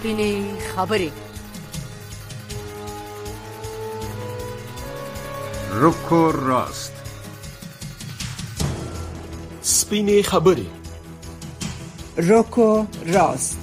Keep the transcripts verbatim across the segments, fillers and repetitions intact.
سپینې خبرې. رک و راست. سپینې خبرې. رک و راست.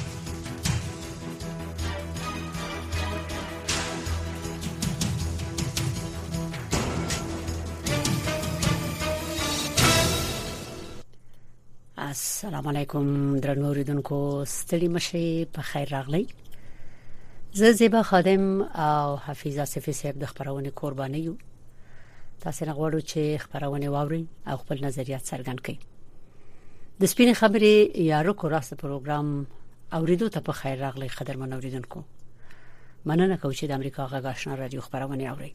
السلام علیکم درنو اوریدونکو، ستړي مشه، په خیر راغلی. زه زیبا خادم او حفیظ آصفی صاحب د خبرونه قرباني یو. تاسو نه غواړو چې خبرونه واوري او خپل نظریات څرګند کړئ. د سپینې خبرې یا رک و راست پروګرام اوریدو ته په خیر راغلی قدرمن اوریدونکو. مننه کوم چې د امریکا غږ آشنا رادیو خبرونه اوري.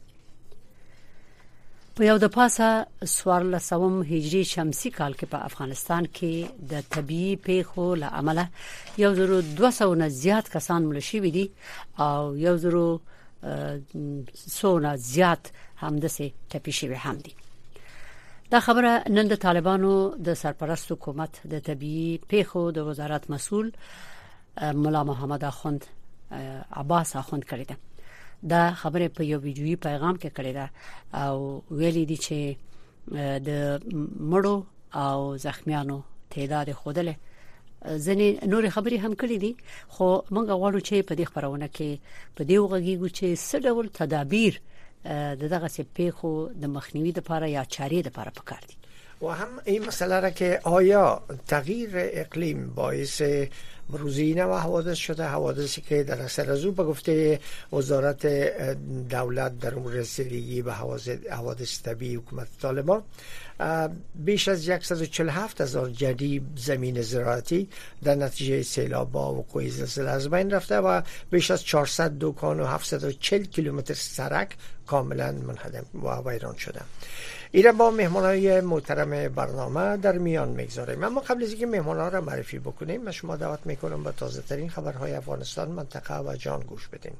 په یو د پاسه څوارلسم هجری شمسي کال کې په افغانستان کې د طبيعي پیښو له امله یو زرو دوه سوه نه زیات کسان مړ شوي دي او یو زرو څو نه زیات همداسې ټپي شوي هم دي. دا خبره نن د طالبانو د سرپرست حکومت د طبيعي پیښو د وزارت مسؤل مولا محمد اخوند عباس اخوند کړی ده. دا خبره په یو ویډیویي پیغام کې کړی ده او ویلي دي چې د مړو او زخمیانو تعداد خودله ځنې نور خبرې هم کړې دي، خو موږ غواړو چې په دې خبرونه کې په دې وغږیږو چې څه ډول تدابیر د دغه پیښو د مخنیوي لپاره یا چارې لپاره پکار دي. و هم این مسئله را که آیا تغییر اقلیم باعث بروز این و حوادث شده، حوادثی که در اثر از او به گفته وزارت دولت در امور رسیدگی به حوادث طبیعی حکومت طالبان بیش از صد و چهل و هفت هزار جریب زمین زراعتی در نتیجه سیلاب‌ها و وقوع زلزله از بین رفته و بیش از چهارصد دکان و هفتصد و چهل کیلومتر سرک کاملا منهدم و ویران شده. اینا با مهمانای محترم برنامه در میان میگذاریم. اما قبل از اینکه مهمان‌ها را معرفی بکنیم، من شما دعوت میکنم به تازه ترین خبرهای افغانستان، منطقه و جهان گوش بدین.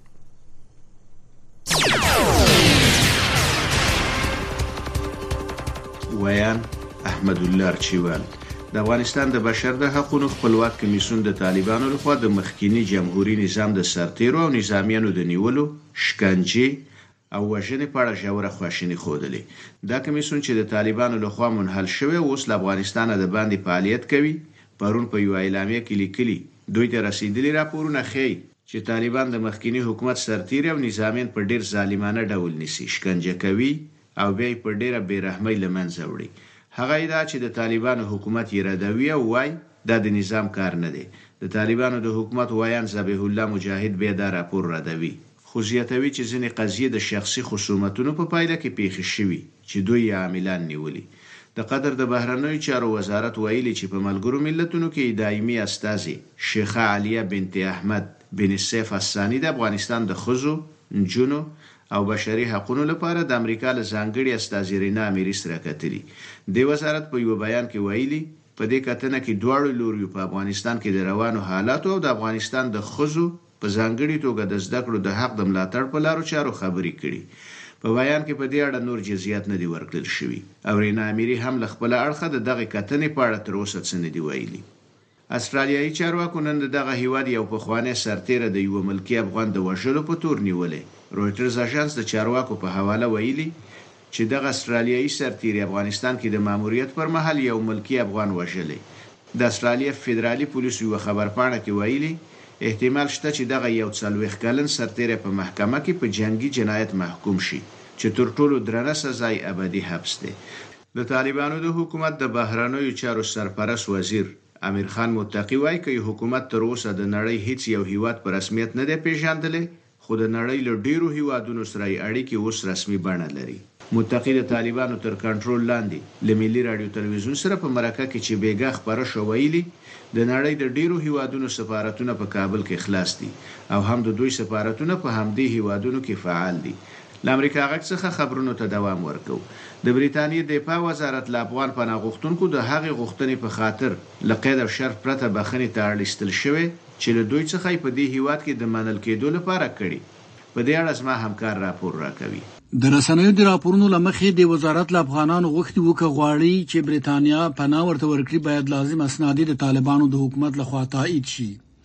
ویان احمد الله ارچیوال د افغانستان د بشر د حقوقو خپلواک کمیسیون د طالبانو لخوا د مخکینی جمهوریت نظام د سرتیرو او نظامیانو د نیولو، شکنجه او وژنې په اړه ژوره خواشیني ښودلې. دا کمیسیون چې د طالبانو لخوا منحل شوی اوس له افغانستان د باندې فعالیت کوي. پرون په یو اعلامیه کې لیکلي دوی ته رسیدلي راپورونه ښیي چې طالبان د مخکینی حکومت سرتیر او نظامیان په ډیر ظالمانه ډول نیسي، شکنجه کوي او بیا په ډیره بیرحمۍ له منځه وړي. هغه دا چې د طالبانو حکومت یې ردوي او وای دا د نظام کار نه دی. د طالبانو د حکومت وایان ذبیح الله مجاهد بیا دا راپور ردوي، خو زیاتوي چې ځینې قضیې د شخصي خصومتونو په پایله کې پیښې شوي چې دوی عاملان نیولي. د قطر د بهرنیو چارو وزارت ویلي چې په ملګرو ملتونو کې دایمي استازي شیخه علیه بنت احمد بن سیف الثانی د افغانستان د ښځو، نجونو او بشري حقوقو لپاره د امریکا له ځانګړي استازي رینا اميري سره کتلي. د وزارت په یو بیان کې ویلي په دې کتنه کې دواړو لوريو په افغانستان کې د روانو حالاتو او د افغانستان د ښځو په ځانګړي توګه د زده کړو د حق د ملاتړ په لارو چارو خبرې کړي. په بیان کې په دې اړه نور جزئیات نه دي ورکړل شوي او رینا اميري هم له خپل اړخه د دغه کتنې په اړه تر اوسه څه نه دی ویلي. استرالیایي چارواکو نن دغه هیواد یو پخوانی سرتیر د یو ملکی افغان د وژلو په تور نیولې. رویټرز اژانس د چارواکو په حواله ویلي چې دغه استرالیایي سرتیر افغانستان کې د ماموریت پر مهال یو ملکی افغان وژلې. د استرالیا فدرالي پولیسو یو خبرپاڼه کې ویلي احتمال شته چې دغه یو څلوېښت کلن سرتیر په محکمه کې په جنگي جنایت محکوم شي چې تر ټولو درنه سزا یې ابدي حبس دی. د طالبانو د حکومت د بهرنیو چارو سرپرست وزیر امیر خان متقی وایي چې حکومت تر اوسه د نړۍ هیڅ یو هیواد په رسمیت نه دی پیژندلی، خو د نړۍ له ډیرو هیوادونو سره اړیکې اوس رسمي بڼه لري. متقی د طالبانو تر کنټرول لاندې له ملي رادیو تلویزیون سره په مرکه کې چې بیګا خبره شو ویلي د نړۍ د ډیرو هیوادونو سفارتونه په کابل کې خلاص دي او هم د دوی سفارتونه په همدې هیوادونو کې فعال دي. له امریکا غږ څخه خبرونو ته دوام ورکو. د بریتانیې د دفاع وزارت له افغان پناه غوښتونکو د هغې غوښتنې په خاطر له قید او شرط پرته بخښنې ته اړ ایستل شوی چې له دوی څخه په دې هیواد کې د منل کېدو لپاره کړي. په دې اړه زما همکار راپور راکوي. د رسنیو د راپورونو لمخې د وزارت له افغانانو غوښتي وکړه غواړي چې بریتانیا پناه ورته ورکړي باید لازم اسناد د طالبانو د حکومت لخوا تایید شي.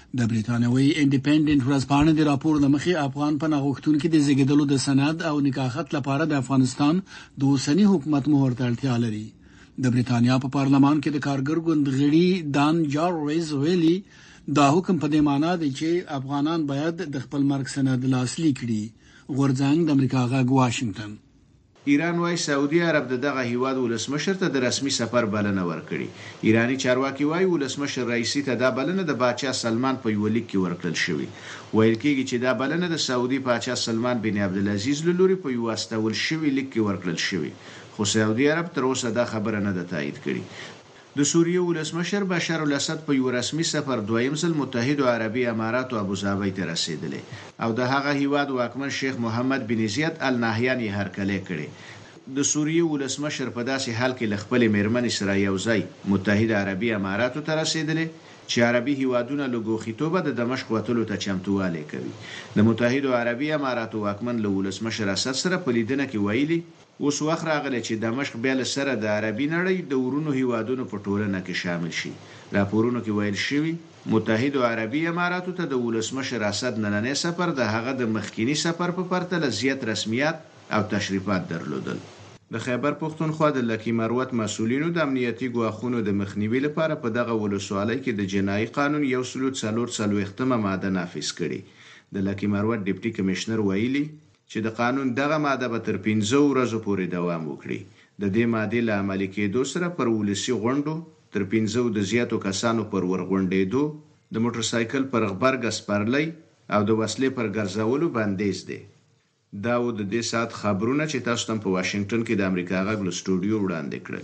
د بریټانوي انډیپندنت ورځپاڼې د راپور د مخې افغان پناه غوښتونکو د زیږیدلو د سند او نکاحت لپاره د افغانستان د اوسنی حکومت مهر ته اړتیا لري. د بریټانیا په پارلمان کې د کارګر ګوند غړي دان جارویز ویلي دا حکم په دې معنی دی چې افغانان باید د خپل مرګ سند لاسلیک کړي. غورځنګ د امریکا غږ واشنگټن. ایران وايي سعودي عرب دغه هیواد ولسمشر ته د رسمي سفر بلنه ورکړي. ایرانی چارواکي وايي ولسمشر رئیسي ته دا بلنه د باچا سلمان په یو لیک کې ورکړل شوې. ویل کېږي چې دا بلنه د سعودي باچا سلمان بن عبدالعزیز له لوري په یو واستول شوی لیک کې ورکړل شوې. خو سعودي عرب تر اوسه دا خبره نه ده تایید کړې. د سوریه ولسمشر بشار الاسد په یو رسمي سفر دویم ځل متحده عربي امارات او ابوظبي ته رسیدلی او د هغه هیواد واکمن شیخ محمد بن زیاد ال نهیان یې هرکلی کړي. د سوریه ولسمشر په داسې حال کې خپل میرمن سره یو ځای متحده عربي امارات ته رسیدلی چې عربي هیوادونه له ګوښیتوبه د دمشق وتلو ته چمتووالی کوي. د متحده عربي امارات واکمن له ولسمشر اسد سره په لیدنه کې ویلي اوس وخت راغلی چې دمشق بیا له سره د عربي نړۍ د ورونو هیوادونو په ټولنه کې شامل شي. راپورونو کې ویل شوی متحده عربي اماراتو ته د ولسمشر اسد نننی سفر د هغه د مخکینی سفر په پرتله زیات رسمیت او تشریفات درلودل. د خیبر پښتونخوا د لکی مروت مسولینو د امنیتي ګواښونو د مخنیوي لپاره په دغه ولسوالۍ کې د جنایي قانون یو سلو څلور څلوېښتمه ماده نافذ کړي. د لکی مروت ډیپټي کمشنر ویلي چې د قانون دغه ماده به تر پنځه ورځې پورې دوام وکړي. د دې ماده له عملي کېدو سره پر ولسی غونډو تر پنځه د زیاتو کسانو پر ورغونډېدو، د موټر سایکل پر غبرګ سپرلۍ او د وسلې پر ګرځولو بندیز دی. دا و د دې سات خبرونه چې تاسو ته په واشنگټن کې د امریکا غږ له سټوډیو وړاندې کړل.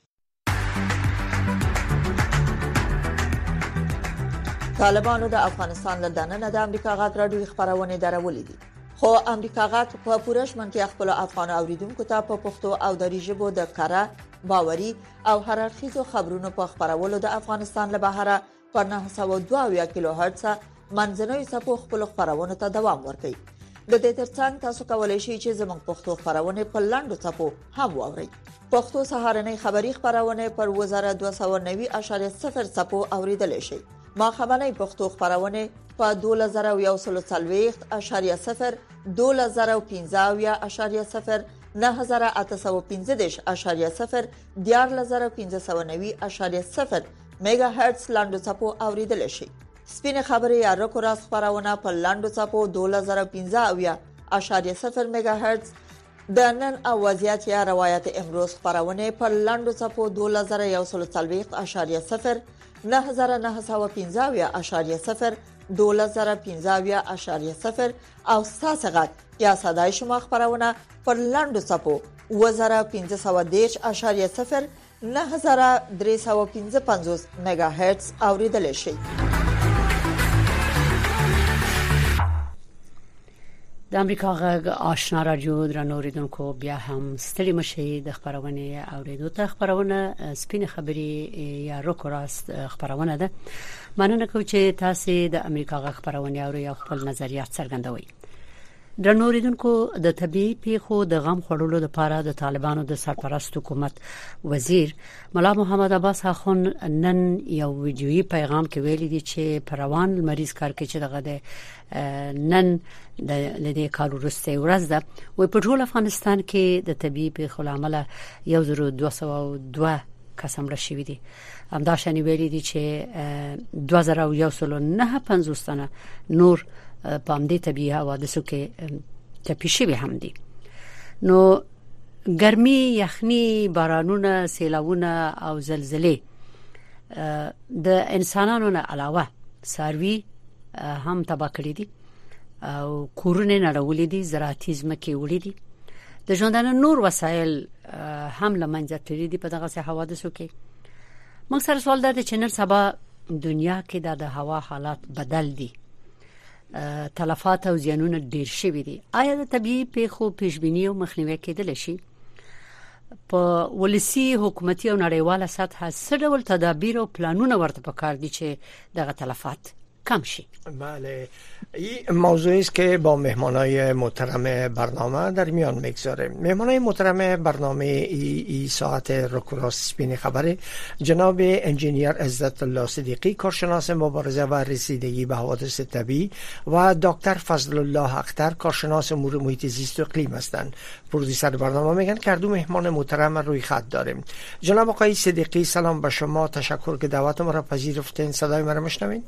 طالبانو د افغانستان له دننه د امریکا غږ راډیو خبرونه درولې دي. خو امریکا غږ په پوره شمنتیا خپل افغان اوریدونکو ته په پښتو او دری ژبه د کاره باوري او هر اړخیزو خبرونو په خبرولو د افغانستان له بهره پر نه سوه دوه اویا کیلو هرتز منځنوي څپو خپل خبرونه ته دوام ورکوي. د دې ترڅنګ تاسو کولی شئ چې زموږ پښتو خبرونه په لاندو څپو هم واورئ. پښتو سهارنۍ خبری خبرونه پر وزاره دوه سوه نوي اعشاریه صفر څپو اوریدل شي. ما خبرنۍ پښتو خبرونه په دوه زره یو سل څلوېښت اعشاریه صفر، دوه زره پنځه اویا اعشاریه صفر، نه زره اته سوه پنځه دېرش اعشاریه صفر، دیارلس زره پنځه سوه نوي اعشاریه صفر میگا هرتز لاندو څپو اوریدل شي. سپینې خبرې یا رکو راست خبرونه په لاندو څپو دوه زره پنځه اویا اعشاریه صفر میگا هرتز، د نن او وضعیت یا روایت امروز خبرونه په لاندو څپو دوه زره یو سل څلوېښت اعشاریه صفر، نه زره نه سوه پنځه اویا اعشاریه صفر، دوه زره پنځه اویا اعشاریه صفر او ستاسو غږ یا صداي شما خبرونه پر لاندو څپو اوه زره پنځه سوه دېرش اعشاریه صفر، نه زره درې سوه پنځه پنځوس میگا هرتز اوریدل شي. د امریکا غږ آشنا رادیو درنو اوریدونکو بیا هم ستړي مشي د خبرونه اوریدو ته خبرونه سپینې خبري یا روکو راست خبرونه ده. مننه کوم چې تاسو د امریکا غږ خبرونه اوري او خپل نظریات څرګندوي. درنو اوریدونکو د طبي پیښو د غم خړولو لپاره د طالبانو د سرپرست حکومت وزیر مولا محمد عباس اخون نن یو ویډیویي پیغام کې ویلي دي چې پروان مریض کار کې چې دغه نن د لدې کال وروسته ورځ ده او په ټول افغانستان کې د طبي پیښو لامل یو زر دوه سوه دوه کسان راشي دي. همداشان ویلي دي چې دوه زره یو سل نه پنځوس تنه نور په همدې طبي حوادثو کې ټپي شوي هم دي. نو ګرمي، یخني، بارانونه، سیلاوونه او زلزلې د انسانانو نه علاوه ساروي هم تباہ کړی دي او کورونه نړولې دي، زراعتي ځمکې وړې دي، د ژوندانه نور وسایل هم لمنځه تللي دي په دغه حوادثو کې. موږ سره سوال ده چې نن سبا دنیا کې د هوا حالات بدل دي، تلفات او زیانونه ډیر شوي دي. آیا د طبيعي پیښو پیشبینی او مخنیوي کېدل شي؟ په ولسی حکومتي او نړیواله سطح څه ډول تدابیر او پلانونه ورته پکار دي چې دغه تلفات کم شي. بله، این موضوعی است که با مهمانای محترم برنامه در میان میگذاریم. مهمانای محترم برنامه ای, ای ساعت رک و راست سپین خبر جناب انجینیر عزت الله صدیقی، کارشناس مبارزه و رسیدگی به حوادث طبیعی، و دکتر فضل الله اختر، کارشناس امور محیط زیست و اقلیم هستند. پرودوسر برنامه میگن که دو مهمان محترم روی خط داریم. جناب آقای صدیقی، سلام به شما، تشکر که دعوت ما را پذیرفتین. صدای ما را میشنوین؟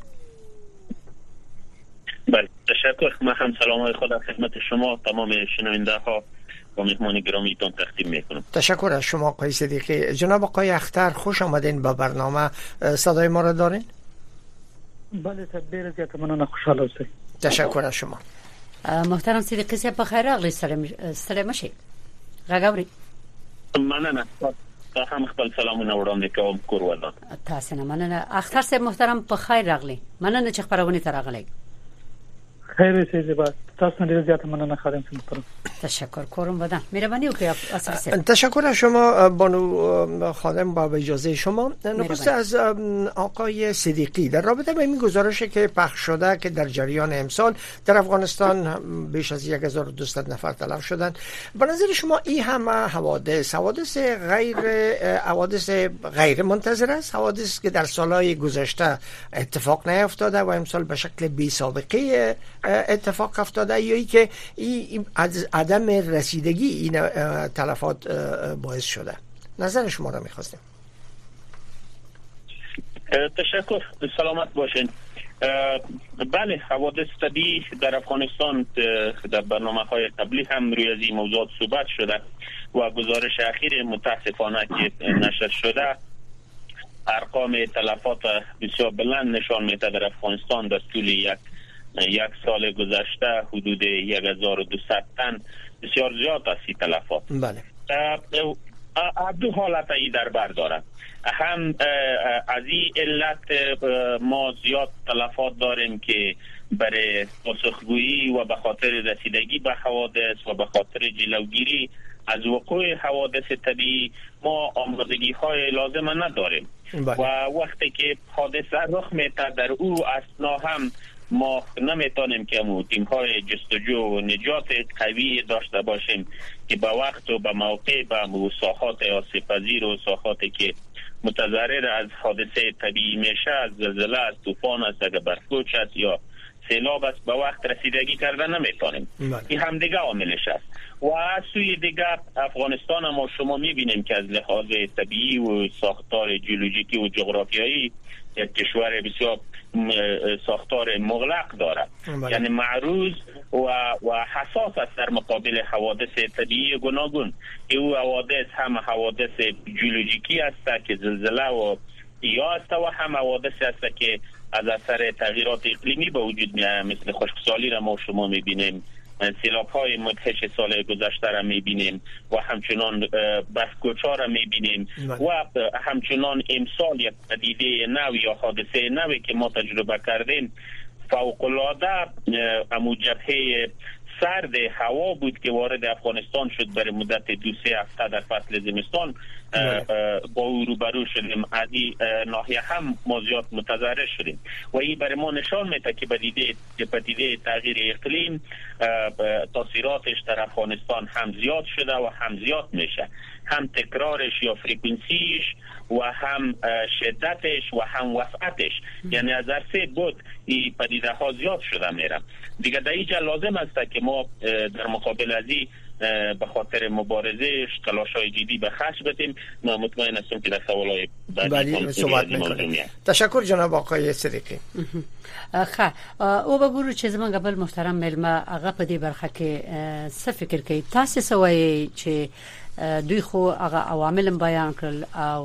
بله، تشکر. من هم سلام خدا خدمت شما تمام شنونده ها و مهمان گرامیتون تقدیم میکنم. تشکر از شما آقای صدیقی. جناب آقای اختر، خوش آمدین به برنامه. صدای ما را دارین؟ بله، تبدیل زیاد مننه، خوشحال اوسئ. تشکر از شما. محترم صدیقی صاحب، بخیر راغلی. سلام مشي غاغوري. مننه. تا هم خپل سلامونه وړاندې کوم کور ودان. تاسو نه مننه. اختر صاحب محترم، بخیر راغلی. مننه چې خبرونه ته راغلی. خیر شه زیبا، تاسو نه زیات مننه خادم محترم. تشکر کوم بدن. مهربانی وکړئ اصل صاحب. تشکر از شما بانو خادم. با اجازه شما نخست از آقای صدیقی در رابطه با این گزارشی که پخش شده که در جریان امسال در افغانستان بیش از هزار و دویست نفر تلف شدند، به نظر شما این همه حوادث حوادث غیر حوادث غیر منتظر است، حوادث که در سالهای گذشته اتفاق نیفتاده و امسال به شکل بی سابقه اتفاق افتاده، یا ای که این عدم رسیدگی این تلفات باعث شده؟ نظر شما را می‌خواستیم. تشکر، سلامت باشین. بله، حوادث طبیعی در افغانستان در برنامه‌های قبلی هم روی از این موضوعات صحبت شده و گزارش اخیر متاسفانه که نشر شده ارقام تلفات بسیار بلند نشان میده. در افغانستان در طول یک یک سال گذشته حدود هزار و دویست تن، بسیار زیاد است این تلفات. بله. دو حالت ای در بر دارد. هم از این علت ما زیاد تلفات داریم که برای پاسخگویی و به خاطر رسیدگی به حوادث و به خاطر جلوگیری از وقوع حوادث طبیعی ما آمادگی های لازم نداریم. بله. و وقتی که حادثه رخ میده در او اثنا هم ما نمیتونیم که مو تیم های جستجو و نجات قوی داشته باشیم که به وقت و به موقع به ساحات آسیب‌پذیر و ساحاتی که متضرر از حادثه طبیعی میشه، از زلزله، از طوفان است، اگر برف‌کوچ است یا سیلاب است، به وقت رسیدگی کردن نمیتونیم. این هم دیگه عاملش است. و از سوی دیگه افغانستان ما شما میبینیم که از لحاظ طبیعی و ساختار جیولوژیکی و جغرافیایی یک کشور بسیار ساختار مغلق دارد، یعنی معروض و و حساس است در مقابل حوادث طبیعی گوناگون. او حوادث هم حوادث جیولوژیکی است که زلزله و یا است و هم حوادث است که از اثر تغییرات اقلیمی به وجود میاد، مثل خشکسالی را ما شما میبینیم، سیلاب های مدهش سال گذشته را میبینیم و همچنان برف‌کوچ‌ها را میبینیم و همچنان امسال یک پدیده نو یا حادثه نوی که ما تجربه کردیم فوق‌العاده امو جبهه سرد هوا بود که وارد افغانستان شد برای مدت دو سه هفته در فصل زمستان. با او روبرو شدیم، از این ناحیه هم ما زیاد متضرر شدیم و این برای ما نشان میده که پدیده پدیده تغییر اقلیم تاثیراتش در افغانستان هم زیاد شده و هم زیاد میشه، هم تکرارش یا فرکانسیش و هم شدتش و هم وسعتش، یعنی از هر سه بود این پدیده ها زیاد شده میره دیگه. در اینجا لازم است که ما در مقابل از این به خاطر مبارزه تلاش‌های جدی به خرج بدیم. من مطمئن هستم که در سوال‌های بعدی صحبت می‌کنیم. تشکر جناب آقای صدیقی. خا او به ګورو چې زمونږ بل محترم ملما هغه په دې برخه کې څه فکر کوي؟ تاسو سوي چې دوی خو هغه عوامل بیان کړل او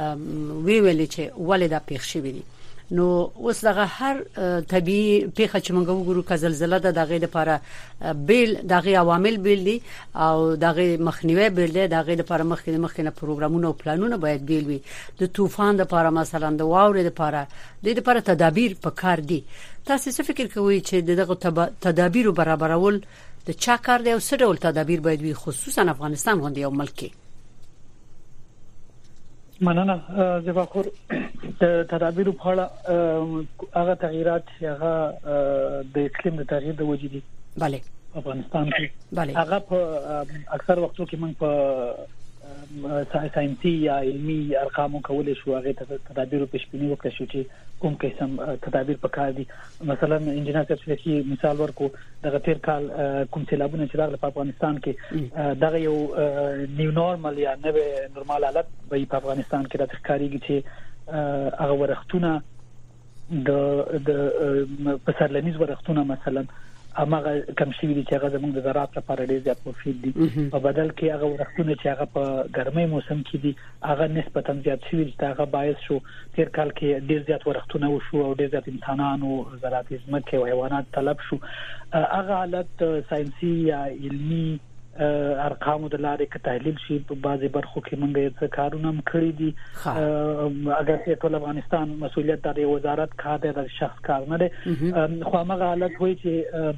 وی ویل چې ولدا پیښ شوی دي، نو اوس دغه هر طبي پیښه چې موږ وګورو که زلزلہ د دغه لپاره بیل دغه عوامل بیل دي او دغه مخنیوي بیل دي، دغه لپاره مخکې مخکې پروګرامونه او پلانونه باید بیل وي. د طوفان لپاره مثلا د واورې لپاره د دې لپاره تدابیر پکار دي. تاسو څه فکر کوئ چې دغه تدابیر برابرول د چا کار دی او څه ډول تدابیر باید وي، خصوصا افغانستان غوندې یو ملک کې؟ مننه زباخور د تدابیر په اړه هغه تغیرات چې هغه د اقلیم د تغییر د وجې دي bale افغانستان کې bale هغه په اکثر وختو کې موږ په ساينسي یا علمي ارقامو کولای شو هغه تدابیر په شپینی وکړو چې کوم قسم تدابیر پکار دي. مثلا انجینر څه مثال ورکو دغه تیر کال کوم سیلابونه چې راغله په افغانستان کې دغه یو نیو نورمال یا نوې نورمال حالت په افغانستان کې د ښکاریږي چې هغه ورختونه د د پسرلنیز ورختونه مثلا امغه کم شي دي چې هغه زموږ د زراعت لپاره ډېر زیات مفید دي. په بدل کې هغه ورختونه چې هغه په ګرمۍ موسم کې دي هغه نسبتا زیات شي چې هغه باعث شو تیر کال کې ډېر زیات ورختونه وشو او ډېر زیات انسانانو زراعتي ځمکې او حیوانات طلب شو. هغه حالت ساينسي یا علمي ارقام د لارې کې تحلیل شي په بعضي برخو کې موږ یې کارونه هم کړی دي. اگر چې ټول افغانستان مسؤلیت د وزارت کار دی د شخص کار نه دی خو هغه حالت وایي چې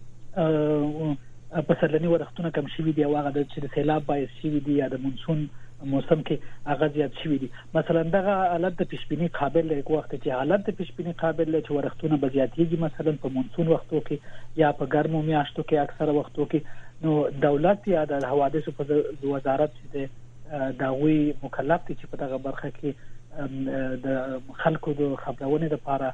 پسرلنی ورختونه کم شي دي او هغه د چې سیلاب باعث شي دي یا د مونسون موسم کې هغه زیات شي دي. مثلا دغه حالت د پیشبینی قابل دی وخت چې حالت د پیشبینی قابل دی چې ورختونه بزیاتېږي مثلا په مونسون وختو کې یا په ګرمو میاشتو کې اکثره وختو کې نو دولت یا د حوادثو په وزارت چې د غوي مکلف دي چې په دغه برخه کې د خلکو د خبرونه لپاره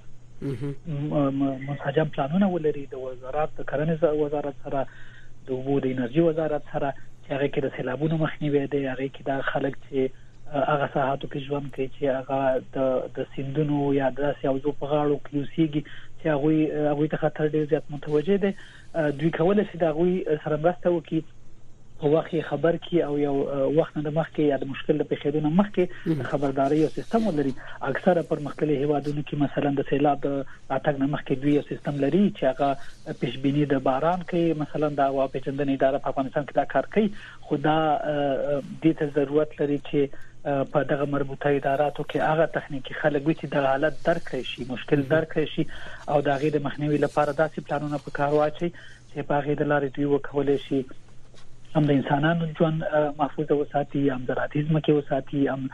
منسجم پلانونه ولري. د وزارت د کرنې وزارت سره د اوبو د انرژي وزارت سره چې هغه کې د سیلابونو مخنیوي دی هغه کې د خلک چې هغه ساحاتو کې ژوند کوي چې هغه د د سیندونو یا د سیاوزو په غاړو کې اوسېږي چې هغه هغه ته خطر ډېر زیات متوجه دي. دوی کولای شي د هغه سره مرسته وکړي او واخی خبر کی او یو وخت نه مخکې یا د مشکل په خېدونه مخکې خبرداري او سیستم ولري. اکثره پر مختلفو هیوادونو کې مثلا د سیلاب د اتګ نه مخکې دوی یو سیستم لري چې هغه پیشبینی د باران کوي. مثلا د هوا پیژندنې اداره په افغانستان کې دا کار کوي خو دا د ته ضرورت لري چې په دغه مربوطه اداراتو کې هغه تخنیکی خلک وي چې د حالت درک کړي شي مشکل درک کړي شي او د هغه د مخنیوي لپاره داسې پلانونه په کار واچي چې په هغه د لارې دوی وکولای شي هم د انسانانو ژوند محفوظ وساتي هم زراعتي ځمکې وساتي هم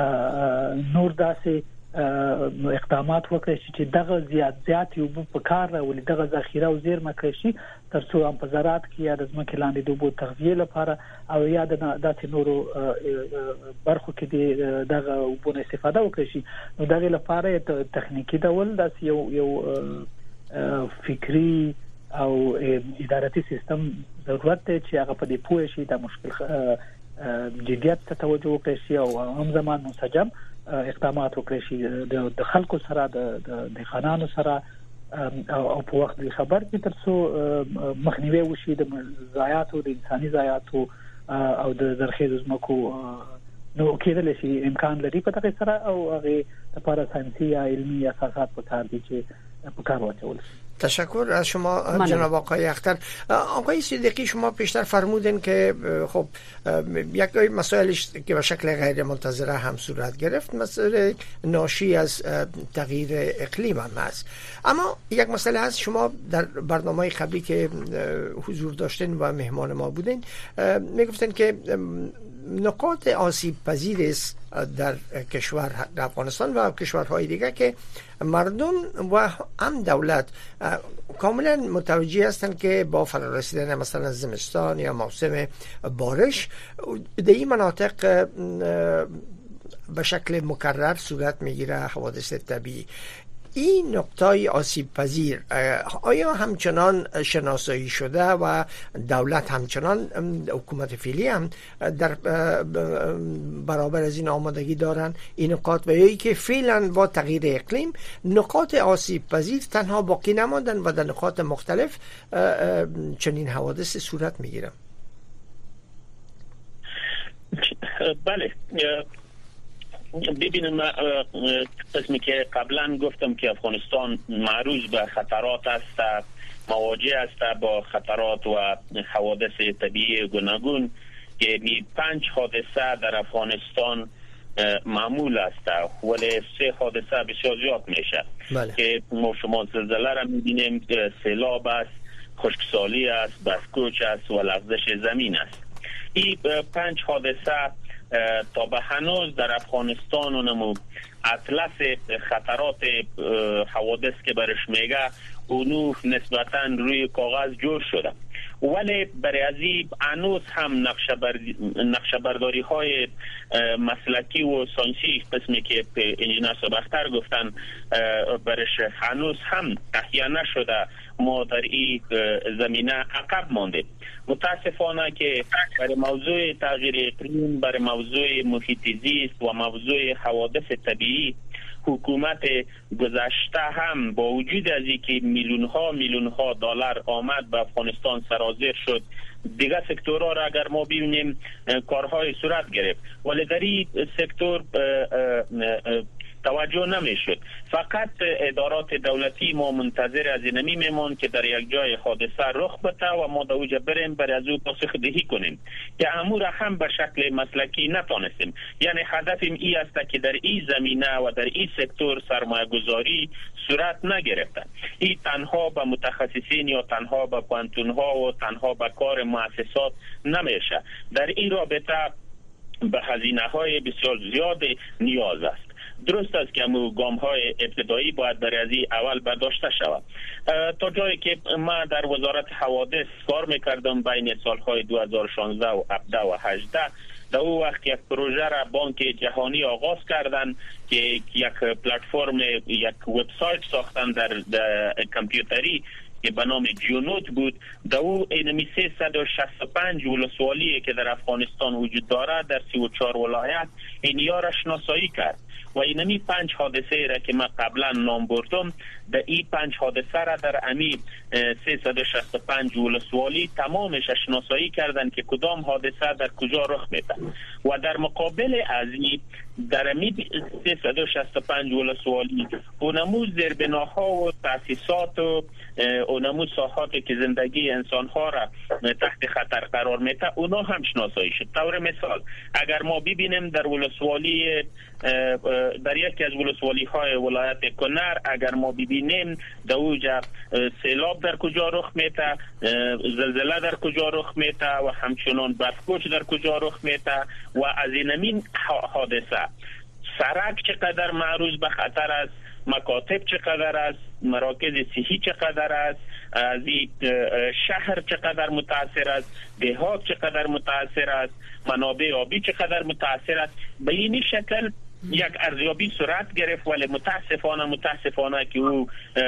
نور داسې اقدامات وکړي چې دغه زیات زیات یو په کار راولي دغه ذخیره او زیرمه کړي شي ترڅو هم په زراعت کې یا د ځمکې لاندې د اوبو تغذیه لپاره او یا د داسې نورو برخو کې دغه اوبو استفاده وکړي شي. نو دغه لپاره تخنیکی ډول داسې یو یو فکری او اداراتي سیستم ضرورت دی چې هغه په دې پوه شي د مشکل جديت ته توجه وکړي شي او هم زمان منسجم اقدامات وکړي شي د خلکو سره د خانانو سره او په وخت د خبر کې ترڅو مخنیوي وشي د ضایعاتو د انساني ضایعاتو او د زرخیزو ځمکو. نو کېدل شي امکان لري په دغه سره او هغه لپاره ساينسي یا علمي اساسات په کار دي چې په کار واچول شي. تشکر از شما جناب آقای اختر. آقای صدیقی شما پیشتر فرمودین که خب یک مسائلش که به شکل غیر منتظره هم صورت گرفت مسئله ناشی از تغییر اقلیم هم هست، اما یک مسئله هست شما در برنامه قبلی که حضور داشتین و مهمان ما بودین میگفتین که نقاط آسیب پذیر است در کشور در افغانستان و کشورهای دیگه که مردم و هم دولت کاملا متوجه هستند که با فرارسیدن مثلا زمستان یا موسم بارش در این مناطق به شکل مکرر صورت میگیره حوادث طبیعی. این نقطه‌ای آسیب پذیر آیا همچنان شناسایی شده و دولت همچنان حکومت فعلی هم در برابر از این آمادگی دارن این نقاط و یکی که فعلا با تغییر اقلیم نقاط آسیب پذیر تنها باقی نماندن و در نقاط مختلف چنین حوادث صورت میگیرن؟ بله ببینید من قسمی که قبلا گفتم که افغانستان معروض به خطرات است، مواجه است با خطرات و حوادث طبیعی گوناگون که پنج حادثه در افغانستان معمول است ولی سه حادثه بسیار زیاد میشه بله. که ما شما زلزله را میبینیم، سیلاب است، خشکسالی است، بسکوچ است و لغزش زمین است. این پنج حادثه تا به هنوز در افغانستان اونمو اطلس خطرات حوادث که برش میگه اونو نسبتاً روی کاغذ جور شده، ولی برای ازی هنوز هم نقشه برداری های مسلکی و ساینسی قسمی که انجینر سبختر گفتن برش هنوز هم تهیه نشده. ما در این زمینه عقب مانده. متاسفانه که برای موضوع تغییر اقلیم، برای موضوع محیط زیست و موضوع حوادث طبیعی حکومت گذشته هم با وجود از اینکه میلیون ها میلیون ها دلار آمد به افغانستان سرازیر شد، دیگه سکتورها را اگر ما ببینیم کارهای صورت گرفت، ولی در این سکتور توجه نمیشد. فقط ادارات دولتی ما منتظر از اینمی میمون که در یک جای حادثه رخ بده و ما در اوجه بریم برای از او پاسخ دهی کنیم که امور هم به شکل مسلکی نتانستیم. یعنی هدفیم ای است که در این زمینه و در این سکتور سرمایه گذاری صورت نگرفته. این تنها به متخصصین یا تنها به پانتون ها و تنها به کار مؤسسات نمیشه. در این رابطه به هزینه های بسیار زیاد نیاز است. درست است که امو گام های ابتدایی باید برای ازی اول برداشته شود. تا جایی که من در وزارت حوادث کار میکردم بین سالهای دو هزار و شانزده و هفده و هجده، در اون وقت یک پروژه را بانک جهانی آغاز کردن که یک پلتفرم، یک وبسایت ساختن در, در کامپیوتری که به نام جیونوت بود. در او اینمی سیصد و شصت و پنج ولسوالی که در افغانستان وجود داره در سی و چهار ولایت اینیا را شناسایی کرد و اینمی پنج حادثه را که من قبلا نام بردم، در این پنج حادثه را در امی سیصد و شصت و پنج ولسوالی تمامش شناسایی کردن که کدام حادثه در کجا رخ میده و در مقابل از این در امی سیصد و شصت و پنج ولسوالی اونمو زیربناها و تاسیسات و اونمو ساحاتی که زندگی انسانها را تحت خطر قرار میده اونا هم شناسایی شد. طور مثال اگر ما ببینیم در ولسوالی در یکی از ولسوالی های ولایت کنر اگر ما ببینیم در اوجا سیلاب در کجا رخ میده، زلزله در کجا رخ میده و همچنان برفکوچ در کجا رخ میده و از اینمین حادثه سرک چقدر معرض به خطر است، مکاتب چقدر است، مراکز صحی چقدر است، از شهر چقدر متاثر است، دهات چقدر متاثر است، منابع آبی چقدر متاثر است. به این شکل یک ارزیابی صورت گرفت، ولی متاسفانه متاسفانه که او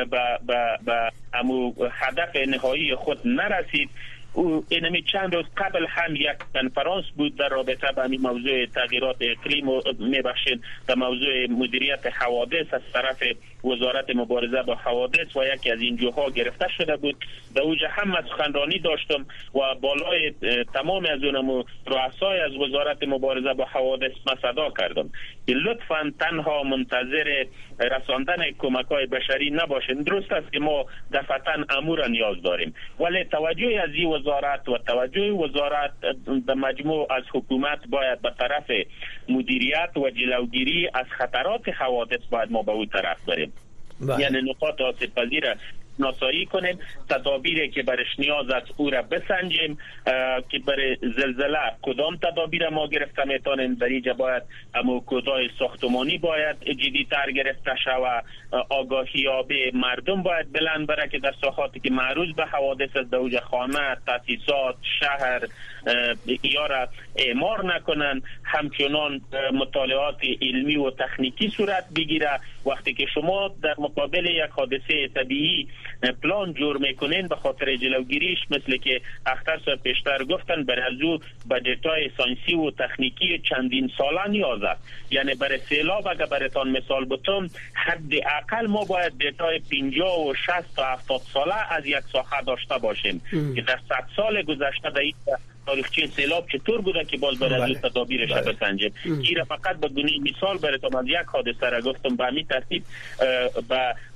به امو هدف نهایی خود نرسید. او اینمی چند روز قبل هم یک کنفرانس بود در رابطه با این موضوع تغییرات اقلیم و میبخشید در موضوع مدیریت حوادث از طرف وزارت مبارزه با حوادث و یکی از این جاها گرفته شده بود. در اوجه هم سخنرانی داشتم و بالای تمام از اونم رؤسای از وزارت مبارزه با حوادث صدا کردم که لطفاً تنها منتظر رساندن کمک‌های بشری نباشید. درست است که ما دفعتاً امور نیاز داریم، ولی توجه از این وزارت و توجه وزارت به مجموع از حکومت باید به طرف مدیریت و جلوگیری از خطرات حوادث باید ما به اون طرف بریم. یعنی نقاط آسیب پذیر شناسایی کنیم، تدابیری که برش نیاز است او را بسنجیم که برای زلزله کدام تدابیر ما گرفته میتونیم. در اینجا باید اما کودای ساختمانی باید جدی‌تر گرفته شود، آگاهی آبی مردم باید بلند بره که در ساحاتی که معروض به حوادث است در خانه، تاسیسات، شهر یا را اعمار نکنن. همچنان مطالعات علمی و تکنیکی صورت بگیره. وقتی که شما در مقابل یک حادثه طبیعی پلان جور میکنین به خاطر جلوگیریش، مثل که اختر صاحب پیشتر گفتن، برای از او بجت‌های ساینسی و تکنیکی چندین ساله نیاز است. یعنی برای سیلاب اگر برایتان مثال بتم، حداقل ما باید دیتای پنجاه و شصت تا هفتاد ساله از یک ساحه داشته باشیم که در صد سال گذشته در این تاریخچه سیلاب چطور بوده که باز برای از تدابیرش بسنجیم. این فقط به گونه مثال براتون از یک حادثه را گفتم. به همین ترتیب به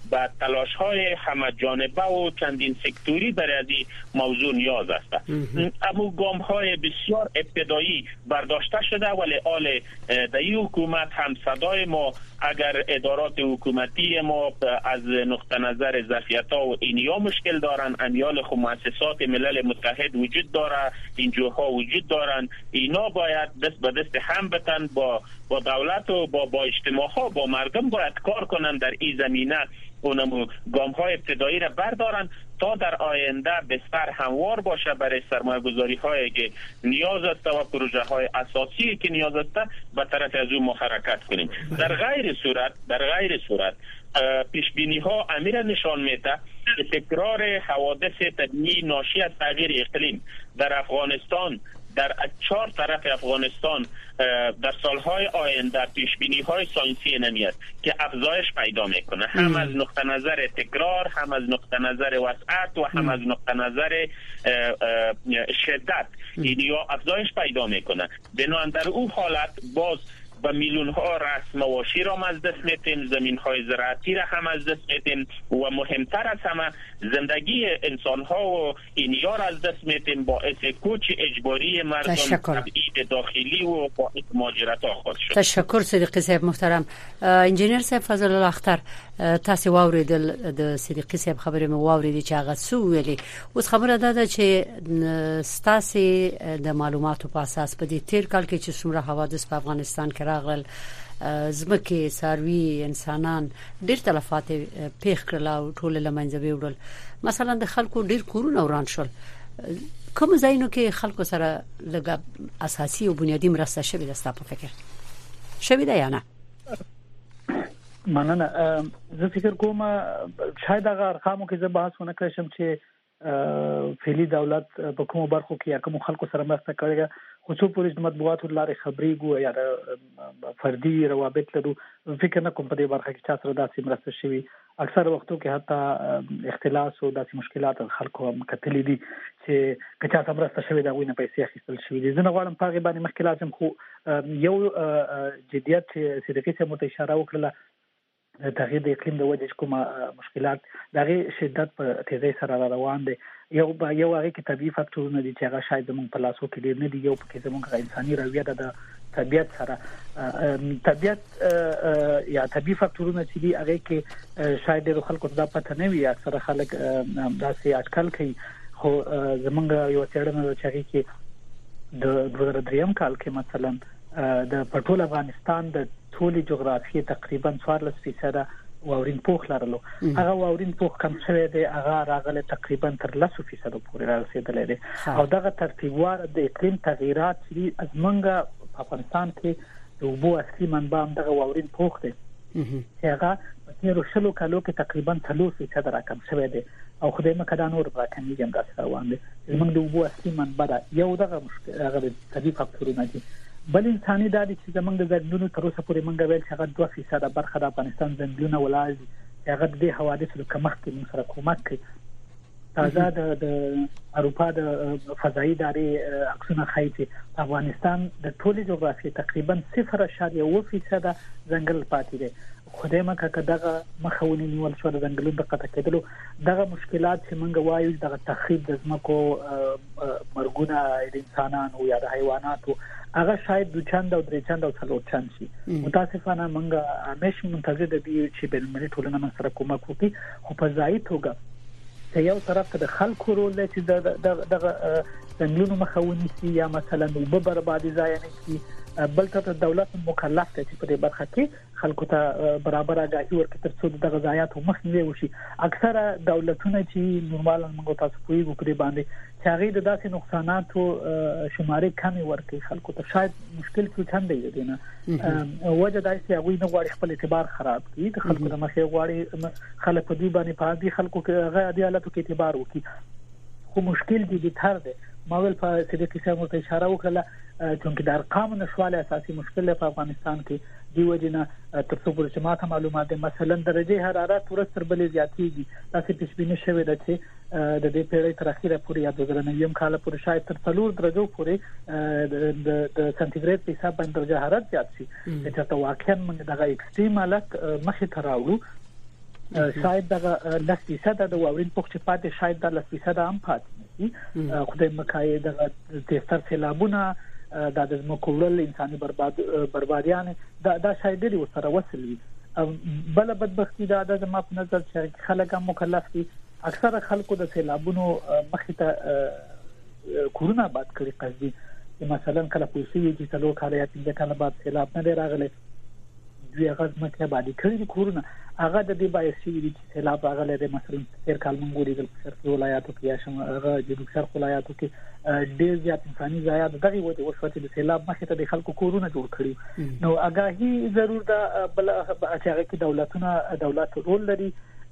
به تلاش‌های همه جانبه و چندین سکتوری برای از این موضوع نیاز است. اما گام‌های بسیار ابتدایی برداشته شده، ولی آل در این حکومت هم صدای ما اگر ادارات حکومتی ما از نقطه نظر ظرفیت‌ها و اینیا مشکل دارن، امیال خو مؤسسات ملل متحد وجود داره، اینجاها وجود دارن، اینا باید دست به دست هم بتن با با دولت و با با اجتماع ها با مردم باید کار کنن در این زمینه، اونم گام های ابتدایی را بردارن تا در آینده بستر هموار باشه برای سرمایه گذاری هایی که نیاز است و پروژه های اساسی که نیاز است به طرف از اون ما حرکت کنیم. در غیر صورت در غیر صورت پیش بینی ها امیر نشان میده که تکرار حوادث طبیعی ناشی از تغییر اقلیم در افغانستان، در چهار طرف افغانستان در سالهای آینده پیش بینی های ساینسی نمی است که افزایش پیدا میکنه، هم از نقطه نظر تکرار، هم از نقطه نظر وسعت و هم از نقطه نظر شدت، اینیا افزایش پیدا میکنه. بنابراین در اون حالت باز و میلیون ها رأس مواشی را از دست میتیم، زمین های زراعتی را هم از دست میتیم و مهمتر از همه زندگی انسان ها و اینیا را از دست میتیم، باعث کوچ اجباری مردم تبعید داخلی و باعث مهاجرت ها خواهد شد. تشکر صدیقی صاحب محترم. انجینیر صاحب فضل الله اختر، تاسو واوریدل د صدیقی صاحب خبرې مو واوریدي چې هغه څه ویلي. اوس خبره ده چې ستاسو د معلوماتو په اساس په دې تیر کال کې چې څومره حوادث په افغانستان کې راغلل، زمکه ساروی انسانان ډېر تلفات پیښ کړل او ټول لمنځه ویوړل. مثلا د خلکو ډېر کورونه وران شول. کوم ځایونو کې خلکو سره لږه اساسي او بنیادی مرسته شوې ده ستاسو په فکر شوې ده یا نه؟ مننه. زه فکر کوم شاید هغه ارقامو کې زه بحث ونه کړم چې فعلی دولت په کومو برخو کې یا کوم خلکو سره مرسته کوي، خو څو پولیس مطبوعاتو لارې خبري ګو یا د فردي روابط لرو. فکر نه کوم په دې برخه کې چا سره داسې مرسته شوي. اکثر وختو کې حتی اختلاس او داسې مشکلات خلکو هم کتلې دي چې کچا سره مرسته شوي دا وینه پیسې اخیستل شوي دي. زه نه غواړم په هغه باندې مخکې لازم، خو یو جديت چې صدیقي ته مت اشاره وکړه د تغییر د اقلیم د وجې کوم مشکلات دغه شدت په تیزی سره روان دي. یو یو هغه کې طبيعي فاکتورونه دي چې هغه شاید زموږ په لاسو کې ډیر نه دي. یو پکې زموږ انساني رویه ده د طبيعت سره. طبيعت یا طبيعي فاکتورونه چې دي هغه کې شاید ډیر خلکو ته پته نه وي، اکثر خلک داسې اټکل کوي. خو زموږ یو څېړنه چې هغه کې د دوه زره دریم کال کې مثلا د پټول افغانستان د ټولي جغرافیه تقریبا څوارلس فیصد واورین پوخ لرلو. هغه واورین پوخ کم شوی دی، هغه راغله تقریبا تر لس فیصد پورې رسیدلی دی. او دغه ترتیبوار د اقلیم تغیرات چې از منګه په افغانستان کې د اوبو اصلي منبع هم دغه واورین پوخ دی چې هغه په تیرو شلو کالو کې تقریبا څلور فیصد راکم شوی دی او خدای مکه دا نور راکمېږي هم داسې روان دی. زموږ د اوبو اصلي منبع ده. یو دغه مشکل هغه د طبیعي فاکتورونه دي. بل انساني دا دي چې زمونږ د ځنګلونو تر اوسه پورې مونږ ویل چې هغه دوه فیصد برخه د افغانستان ځنګلونه ولاړ دي چې هغه د حوادثو د کمښت کې موږ سره کومک کوي. تازه د د اروپا د فضایي ادارې عکسونه ښیي چې افغانستان د ټولې جغرافیې تقریبا صفر اعشاریه اوه فیصد ځنګل پاتې دی. خدای مکه که دغه مخه ونیول شو د ځنګلونو د قطع کېدلو، دغه مشکلات چې موږ وایو دغه تخریب د ځمکو، مرګونه د انسانانو یا د حیواناتو، هغه شاید دو چند او درې چند او څلور چند شي. متاسفانه موږ همیشه منتظر دي چې بین المللي ټولنه موږ سره کومک وکړي، خو په ځایي توګه چې یو طرف ته د خلکو رول دی چې دغه ځنګلونو مخه ونیسي یا مثلا اوبه بربادي ضایع نه کړي، بل ته دولت مکلف دی چې په دې برخه کې خلکو ته برابر آگاهي ورکړي تر څو دغه ضایعات مخنیوي وشي. اکثره دولتونه چې نورمال موږ تاسو پوهیږو په دې باندې چې هغه د داسې نقصاناتو شمارې کمې ورکړي خلکو ته، شاید مشکل څه چند دی دینه وجه دا چې هغه نه غواړي خپل اعتبار خراب کړي، د خلکو د مخې غواړي خلک په دې باندې په دې خلکو کې هغه د حالتو کې اعتبار وکړي. خو مشکل دی تر دی ماول په صدیقي صاحب ته اشاره وکړه چې د ارقام نشواله اساسي مشکل په افغانستان کې دی وجنه تر څو پورې ما ته معلومات دي مثلا درجه حرارت ورځ تر بلې زیاتېږي. تاسو پیش بینی شوی ده چې د دې پیړۍ تر اخیره پورې یا دوه زره نهم کال پورې شاید تر څلور درجو پورې د سانتیګریډ په حساب باندې درجه حرارت زیات شي چې تاسو واقعا موږ دغه ایکستریم حالت مخې ته راوړو. شاید دغه لس فیصد د واورین پوښ چې پاتې شاید د لس فیصد هم پاتې نشي. خدای مکای دغه تیستر سیلابونه د د مکوړل انساني برباد بربادیان دا دا شاید لري سره وصل وي. بل بدبختی دا د ما په نظر چې خلک هم مکلف دي. اکثره خلکو د سیلابونو مخې ته کورونه آباد کړي قصدي. مثلا کله پولیسي چې څلور کاله یا پنځه کاله بعد سیلاب نه راغلی دوی هغه ځمکې آبادي کړي دي کورونه هغه د دې باعث شوي دي چې سیلاب راغلی دی. مثلا تېر کال موږ ولیدل په شرقي ولایاتو کې یا هغه جنوب شرق ولایاتو کې ډېر زیات انساني ضایعات د دغې وجې وشوه چې د سیلاب مخې ته د خلکو کورونه جوړ کړي. نو آګاهي ضرور ده. بل چې هغه کې دولتونه دولت رول لري،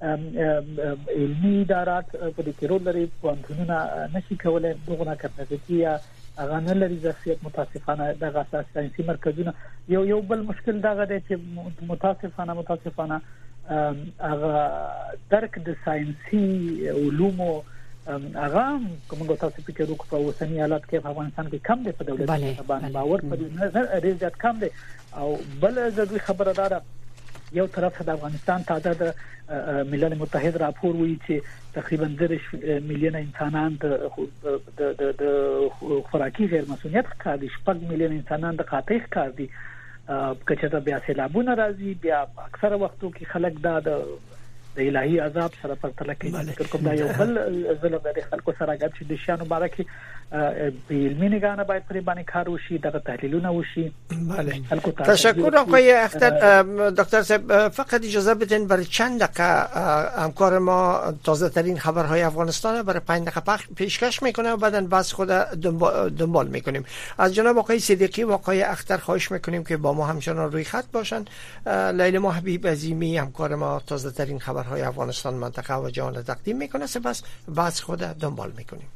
علمي ادارات په دې کې رول لري. پوهنتونونه نشي کولی دغه کپاسټي یا هغه نه لري ظرفیت متاسفانه دغه اساس ساينسي مرکزونه. یو یو بل مشکل دغه دی چې متاسفانه متاسفانه هغه درک د ساينسي علومو هغه کومه تاسو فکر وکړو په اوسنی حالت کې په افغانستان کې کم دی په دولت باندې باور په دې نه ریاضت کم دی. او بل ضروري خبره ده یو طرف د افغانستان تازه د ملل متحد راپور وایي چې تقریبا دېرش میلیونه انسانان د د د خوراکي غیر مسؤلیت ښکار دي، شپږ میلیونه انسانان د قحطۍ ښکار دي. کچته بیا سیلابونه راځي، بیا اکثره وختو کې خلک دا د د الهي عذاب سره پرتله کوي. فکر کوم دا یو بل ظلم د خلکو سره ګډ چې د شانو باره کې په علمي نگاه نه باید پرې باندې کار وشي، دغه تحلیلونه وشي. بله تشکر آقای اختر. دکتر صاحب فقط اجازه بدین برای چند دقیقه همکار ما تازه ترین خبرهای افغانستان برای پنج دقیقه پیشکش میکنه و بعدن بس خود دنبال, دنبال میکنیم. از جناب آقای صدیقی و آقای اختر خواهش میکنیم که با ما همچنان روی خط باشن. لیلا حبیب عظیمی همکار ما تازه ترین خبرهای افغانستان منطقه و جهان تقدیم میکنه. سپس بس خود دنبال میکنیم.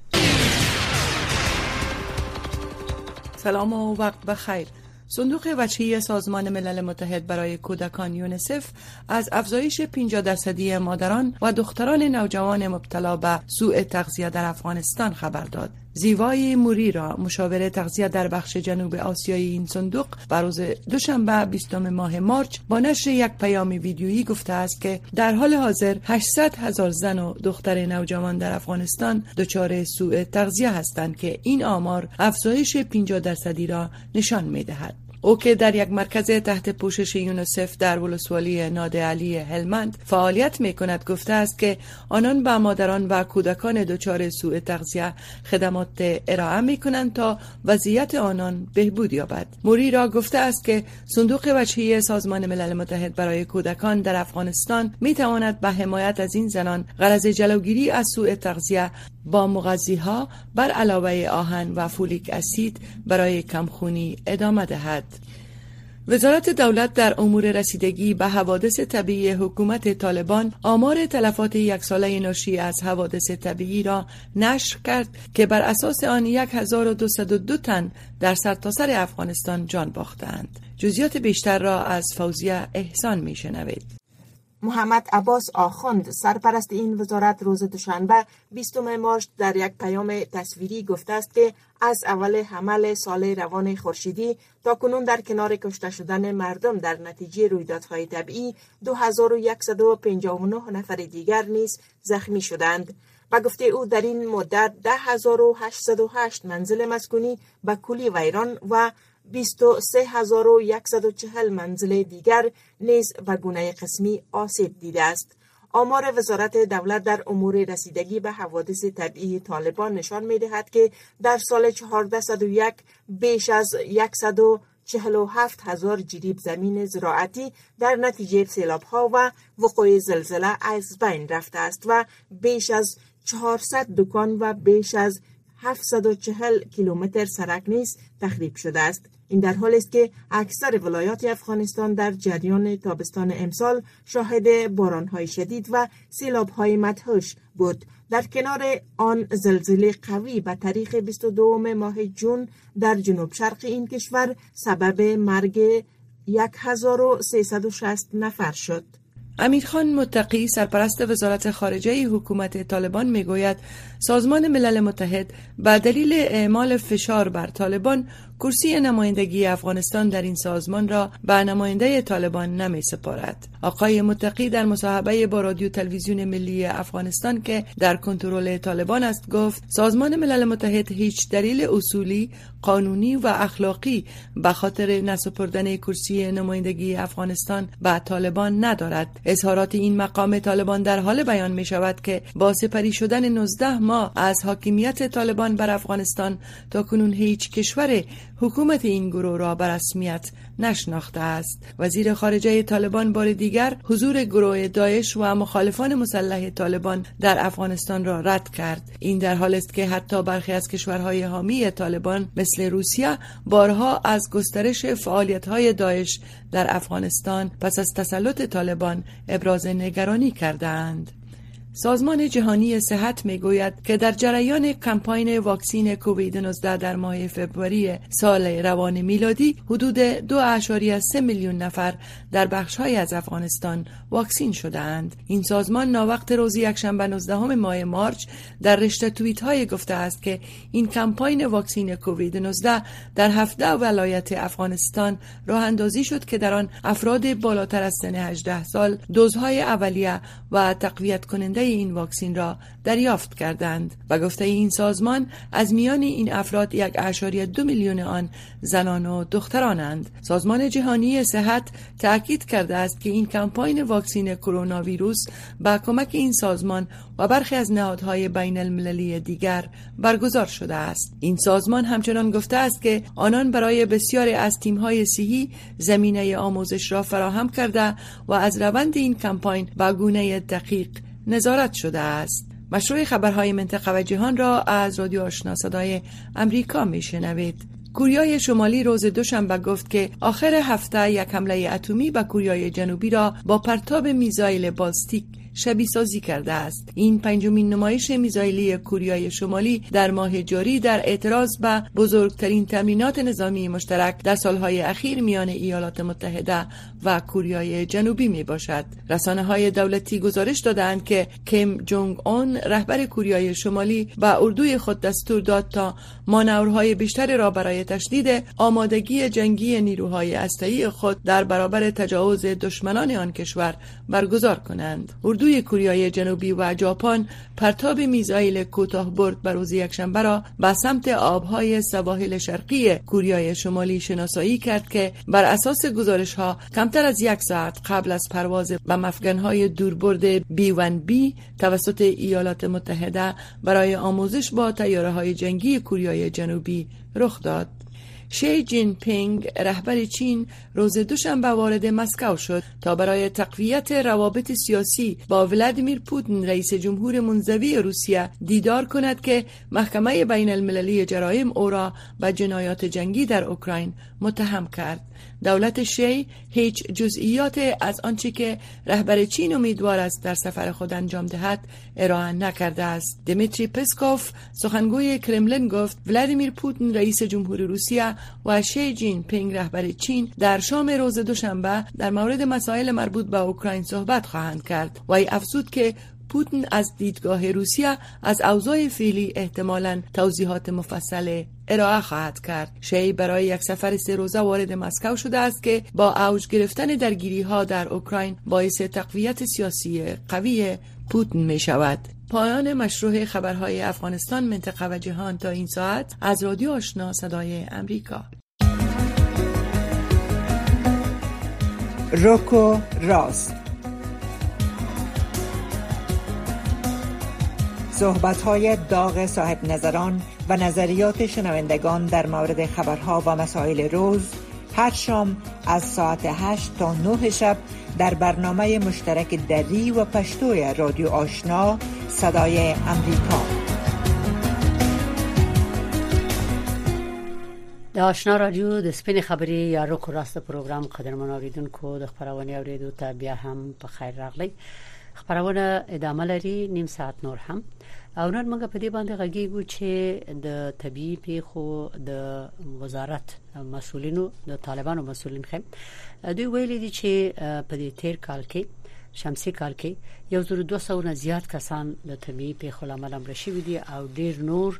سلام و وقت بخیر. صندوق وجهی سازمان ملل متحد برای کودکان یونیسف از افزایش پنجاه درصدی مادران و دختران نوجوان مبتلا به سوء تغذیه در افغانستان خبر داد. زیوای موری را مشاور تغذیه در بخش جنوب آسیایی این صندوق بر روز دوشنبه بیستم ماه مارچ با نشر یک پیام ویدیویی گفته است که در حال حاضر هشتصد هزار زن و دختر نوجوان در افغانستان دچار سوء تغذیه هستند که این آمار افزایش پنجاه درصدی را نشان می‌دهد. او که در یک مرکز تحت پوشش یونیسف در ولسوالی نادعلی هلمند فعالیت می کند گفته است که آنان به مادران و کودکان دچار سوء تغذیه خدمات ارائه می کنند تا وضعیت آنان بهبود یابد. موری را گفته است که صندوق وجهی سازمان ملل متحد برای کودکان در افغانستان می تواند به حمایت از این زنان غرض جلوگیری از سوء تغذیه با مغذی‌ها بر علاوه آهن و فولیک اسید برای کمخونی ادامه دهد. وزارت دولت در امور رسیدگی به حوادث طبیعی حکومت طالبان آمار تلفات یک ساله ناشی از حوادث طبیعی را نشر کرد که بر اساس آن یک هزار و دویست و دو تن در سرتاسر افغانستان جان باختند. جزئیات بیشتر را از فوزیه احسان میشنوید. محمد عباس آخوند سرپرست این وزارت روز دوشنبه بیستم مارچ در یک پیام تصویری گفته است که از اول حمل سال روان خورشیدی تا کنون در کنار کشته شدن مردم در نتیجه رویدادهای طبیعی دو هزار و صد و پنجاه و نه نفر دیگر نیز زخمی شدند. با گفته او در این مدت ده هزار و هشتصد و هشت منزل مسکونی به کلی ویران و بیست و سه هزار و صد و چهل منزل دیگر نیز به گونه قسمی آسیب دیده است. آمار وزارت دولت در امور رسیدگی به حوادث طبیعی طالبان نشان می‌دهد که در سال چهارصد و یک بیش از صد و چهل و هفت هزار جریب زمین زراعتی در نتیجه سیلاب‌ها و وقوع زلزله از بین رفته است و بیش از چهارصد دکان و بیش از هفتصد و چهل کیلومتر سرک نیز تخریب شده است. این در حالی است که اکثر ولایات افغانستان در جریان تابستان امسال شاهد باران‌های شدید و سیلاب‌های مدهوش بود. در کنار آن زلزله قوی به تاریخ بیست و دوم ماه جون در جنوب شرق این کشور سبب مرگ هزار و سیصد و شصت نفر شد. امیرخان متقی سرپرست وزارت خارجه حکومت طالبان میگوید سازمان ملل متحد به دلیل اعمال فشار بر طالبان کرسی نمایندگی افغانستان در این سازمان را به نماینده طالبان نمی سپارد. آقای متقی در مصاحبه با رادیو تلویزیون ملی افغانستان که در کنترل طالبان است گفت سازمان ملل متحد هیچ دلیل اصولی، قانونی و اخلاقی به خاطر نسپردن کرسی نمایندگی افغانستان به طالبان ندارد. اظهارات این مقام طالبان در حال بیان می شود که با سپری شدن نوزده ماه از حاکمیت طالبان بر افغانستان تا کنون هیچ کشور حکومت این گروه را به رسمیت نشناخته است. وزیر خارجه طالبان بار دیگر حضور گروه داعش و مخالفان مسلح طالبان در افغانستان را رد کرد. این در حالی است که حتی برخی از کشورهای حامی طالبان مثل روسیه بارها از گسترش فعالیت‌های داعش در افغانستان پس از تسلط طالبان ابراز نگرانی کردند. سازمان جهانی صحت میگوید که در جریان کمپاین واکسین کووید نوزده در ماه فوریه سال روان میلادی حدود دو اشاریه سه میلیون نفر در بخش‌های از افغانستان واکسین شده‌اند. این سازمان ناوقت روز یکشنبه نوزدهم ماه مارچ در رشته توییت‌های گفته است که این کمپاین واکسین کووید نوزده در هفده ولایت افغانستان راه اندازی شد که در آن افراد بالاتر از سن هجده سال دوزهای اولیه و تقویت کننده این واکسین را دریافت کردند. و گفته این سازمان از میان این افراد یک اشاریه دو میلیون آن زنان و دخترانند. سازمان جهانی صحت تأکید کرده است که این کمپاین واکسین کرونا ویروس با کمک این سازمان و برخی از نهادهای بین المللی دیگر برگزار شده است. این سازمان همچنان گفته است که آنان برای بسیاری از تیم‌های صحی زمینه آموزش را فراهم کرده و از روند این کمپاین با گونه دقیق نظارت شده است. مشروع خبرهای منطقه و جهان را از رادیو آشنا صدای امریکا میشنوید. کره شمالی روز دوشنبه گفت که آخر هفته یک حمله اتمی به کره جنوبی را با پرتاب میزایل بالستیک شبیه سازی کرده است. این پنجمین نمایش میزایلی کره شمالی در ماه جاری در اعتراض به بزرگترین تمرینات نظامی مشترک در سالهای اخیر میان ایالات متحده و کره جنوبی می باشد. رسانه‌های دولتی گزارش دادند که کیم جونگ اون رهبر کره شمالی به اردوی خود دستور داد تا مانورهای بیشتری را برای تشدید آمادگی جنگی نیروهای اسلحه‌ای خود در برابر تجاوز دشمنان آن کشور برگزار کنند. اردوی کره جنوبی و ژاپن پرتاب میزایل کوتاه برد بر روز یکشنبه را به سمت آبهای سواحل شرقی کره شمالی شناسایی کرد که بر اساس گزارش‌ها کمتر از یک ساعت قبل از پرواز به مفگن‌های دوربرد بی ون بی توسط ایالات متحده برای آموزش با طیاره‌های جنگی کره جنوبی رخ داد. شی جین پینگ رهبر چین روز دوشنبه وارد مسکو شد تا برای تقویت روابط سیاسی با ولادیمیر پوتین رئیس جمهور منزوی روسیه دیدار کند که محکمه بین المللی جرایم او را به جنایات جنگی در اوکراین متهم کرد. دولت شی هیچ جزئیات از آنچه که رهبر چین امیدوار است در سفر خود انجام دهد ارائه نکرده است. دیمیتری پسکوف سخنگوی کرملین گفت ولادیمیر پوتین رئیس جمهور روسیه و شی جین پینگ رهبر چین در شام روز دوشنبه در مورد مسائل مربوط به اوکراین صحبت خواهند کرد و ای افزود که پوتین از دیدگاه روسیه از اوضاع فعلی احتمالاً توضیحات مفصل ارائه خواهد کرد. شی برای یک سفر سه روزه وارد مسکو شده است که با اوج گرفتن درگیری ها در اوکراین باعث تقویت سیاسی قوی پوتین می شود. پایان مشروع خبرهای افغانستان، منطقه و جهان تا این ساعت از رادیو آشنا صدای امریکا. روکو راست. صحبت‌های داغ صاحب نظران و نظریات شنوندگان در مورد خبرها و مسائل روز هر شام از ساعت هشت تا نه شب در برنامه مشترک دری و پشتوی رادیو آشنا صدای امریکا. د آشنا رادیو د سپین خبري یا روکو راست پروګرام قدرمن اوریدونکو د خبرونه اوریدو ته بیا هم په خیر راغلی. خبرونه ادامه لري نیم ساعت نور هم او نن موږ په دې باندې غږیږو چې د طبي پیښو د وزارت مسولینو د طالبانو مسولین خو دوی ویلي دي چې په دې تیر کال کې شمسي کال کې یو زر دوه سوه نه زیات کسان د طبي پیښو لامل مړ شوي دي او ډیر نور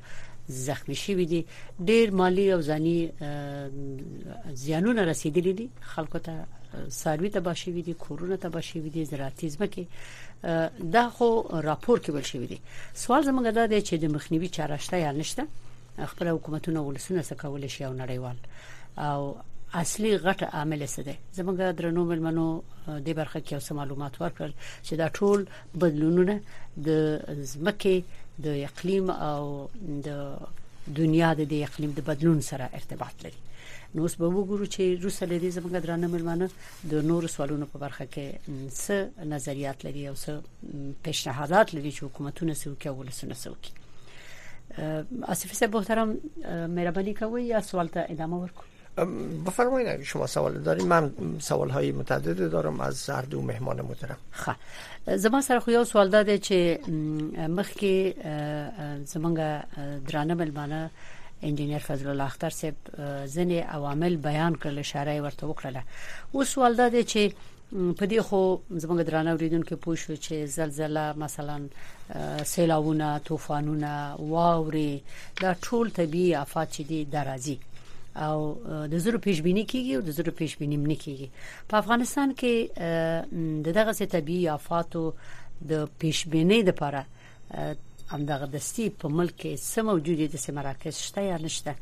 زخمی شوي دي ډېر مالی او ځاني زیانونه رسیدلي دي خلکو ته ساروی تباه شوي دي کورونه تباه شوي دي زراعتي ځمکې دا خو راپور کې بل شوی دي سوال زموږ دا دی چې د مخنیوي چاره شته یا نشته خپل حکومتونه ولسونه څه کولای شي او نړیوال او اصلي غټ عامل څه دی زموږ درنو ملمنو د برخه کې اوس معلومات ورکړل چې دا ټول بدلونونه د ځمکې د اقلیم او د دنیا د اقلیم د بدلون سره ارتباط لري نو اوس به وګورو چې روسه لري زموږ درنه ملمنو د نور سوالونو په برخه کې څه نظریات لري او څه پیشنهادات لري چې حکومتونه سوکي او ولسونه سوکي آصف صاحب محترم مهربانی کوي یا سوال ته ادامه ورکو بفرمایید اگه شما سوال دارید من سوال‌های متعدد دارم از هر دو مهمان محترم خب زما سره خو یو سوال ده چې مخکې زمونږ درانه ملمانه انجینیر فضل الله اختر صاحب ځنې عوامل بیان کړل اشاره ورته وکړه او سوال ده چې په دې خو زمونږ درانه اوریدونکو پوښتنه چې زلزلہ مثلا سیلاوونه طوفانونه واوري دا ټول طبيعي آفات چې دي درازي او د زړه پیشبینی کیږي او د زړه پیشبینی نه کیږي په افغانستان کې د دغه څه طبيعي آفاتو د پیشبینی لپاره هم دغه دستی په ملک کې سم موجوده د سمراکز شته یا نشته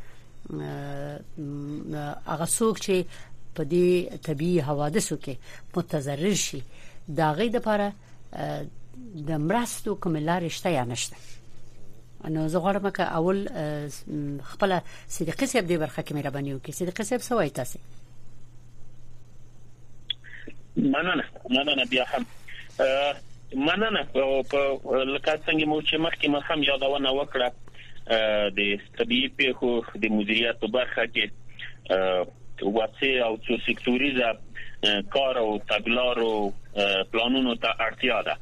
هغه څوک چې په دې طبيعي حوادثو کې متضرر شي دا غي د لپاره د مرستو کوم لارې شته یا نشته نو زه غواړم چې اول خپل صدیقي صاحب دې برخه کې مهرباني وکړي صدیقي صاحب څه وایي تاسو مننه مننه بیا هم مننه په لکه څنګه مو چې مخکې ما هم یادونه وکړه د طبيعي پیښو د مدیریت په برخه کې واسه او څو سکتوریزه کار او تګلارو پلانونو ته اړتیا ده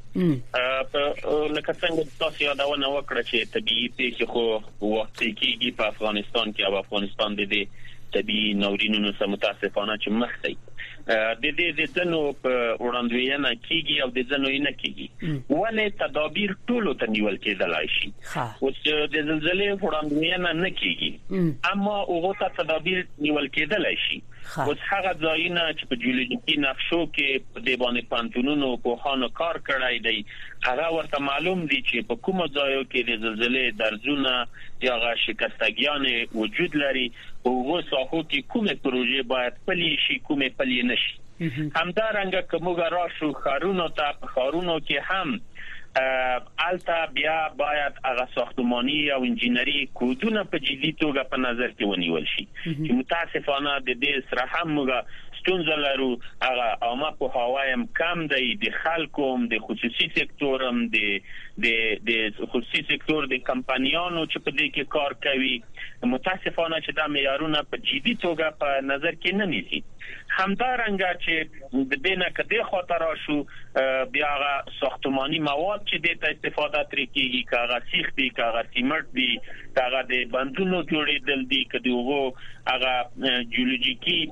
لکه څنګه تاسو یادونه وکړه چې طبيعي پیښې خو وخت کېږي په افغانستان کې او افغانستان د دې طبيعي ناورینونو سره متاسفانه چې مخ دی د دې د ځنو په وړاندوینه کېږي او د ځنو یې نه کېږي ولې تدابیر ټولو ته نیول کېدلای شي او چې د زلزلې وړاندوینه نه کېږي اما هغه ته تدابیر نیول کېدلای شي اوس هغه ځایونه چې په جیولوژیکي نقشو کې په دې باندې پانتونونو په خانو کار کړای دی هغه ورته معلوم دي چې په کومو ځایو کې د زلزلې درزونه یا غا شکستګیان وجود لري او هغه ساحو کې کومه پروژې باید پلي شي کومه پلي نشي همدارنګه کومه راشو خارونو ته خارونو کې هم التا بیا باید هغه ساختماني او انجینری کودونه په جدي توګه په نظر کې ونیول شي چې متاسفانه د دې سره هم موږ ستونزه لرو هغه عامه په هوایم کم دی د خلکو د خصوصي سکتورم د د د خصوصي سکتور د کمپنیانو چې په دې کې کار کوي متاسفانه چې دا معیارونه په جدي توګه په نظر کې نه نیسي همدارنګه چې د دینه کده خاطر شو بیا هغه ساختماني مواد چې د استفاده ترې کیږي کاغه سیخ دي کاغه سیمنټ دي کاغه د بندونو جوړېدل دي کدي وغه هغه جیولوژیکي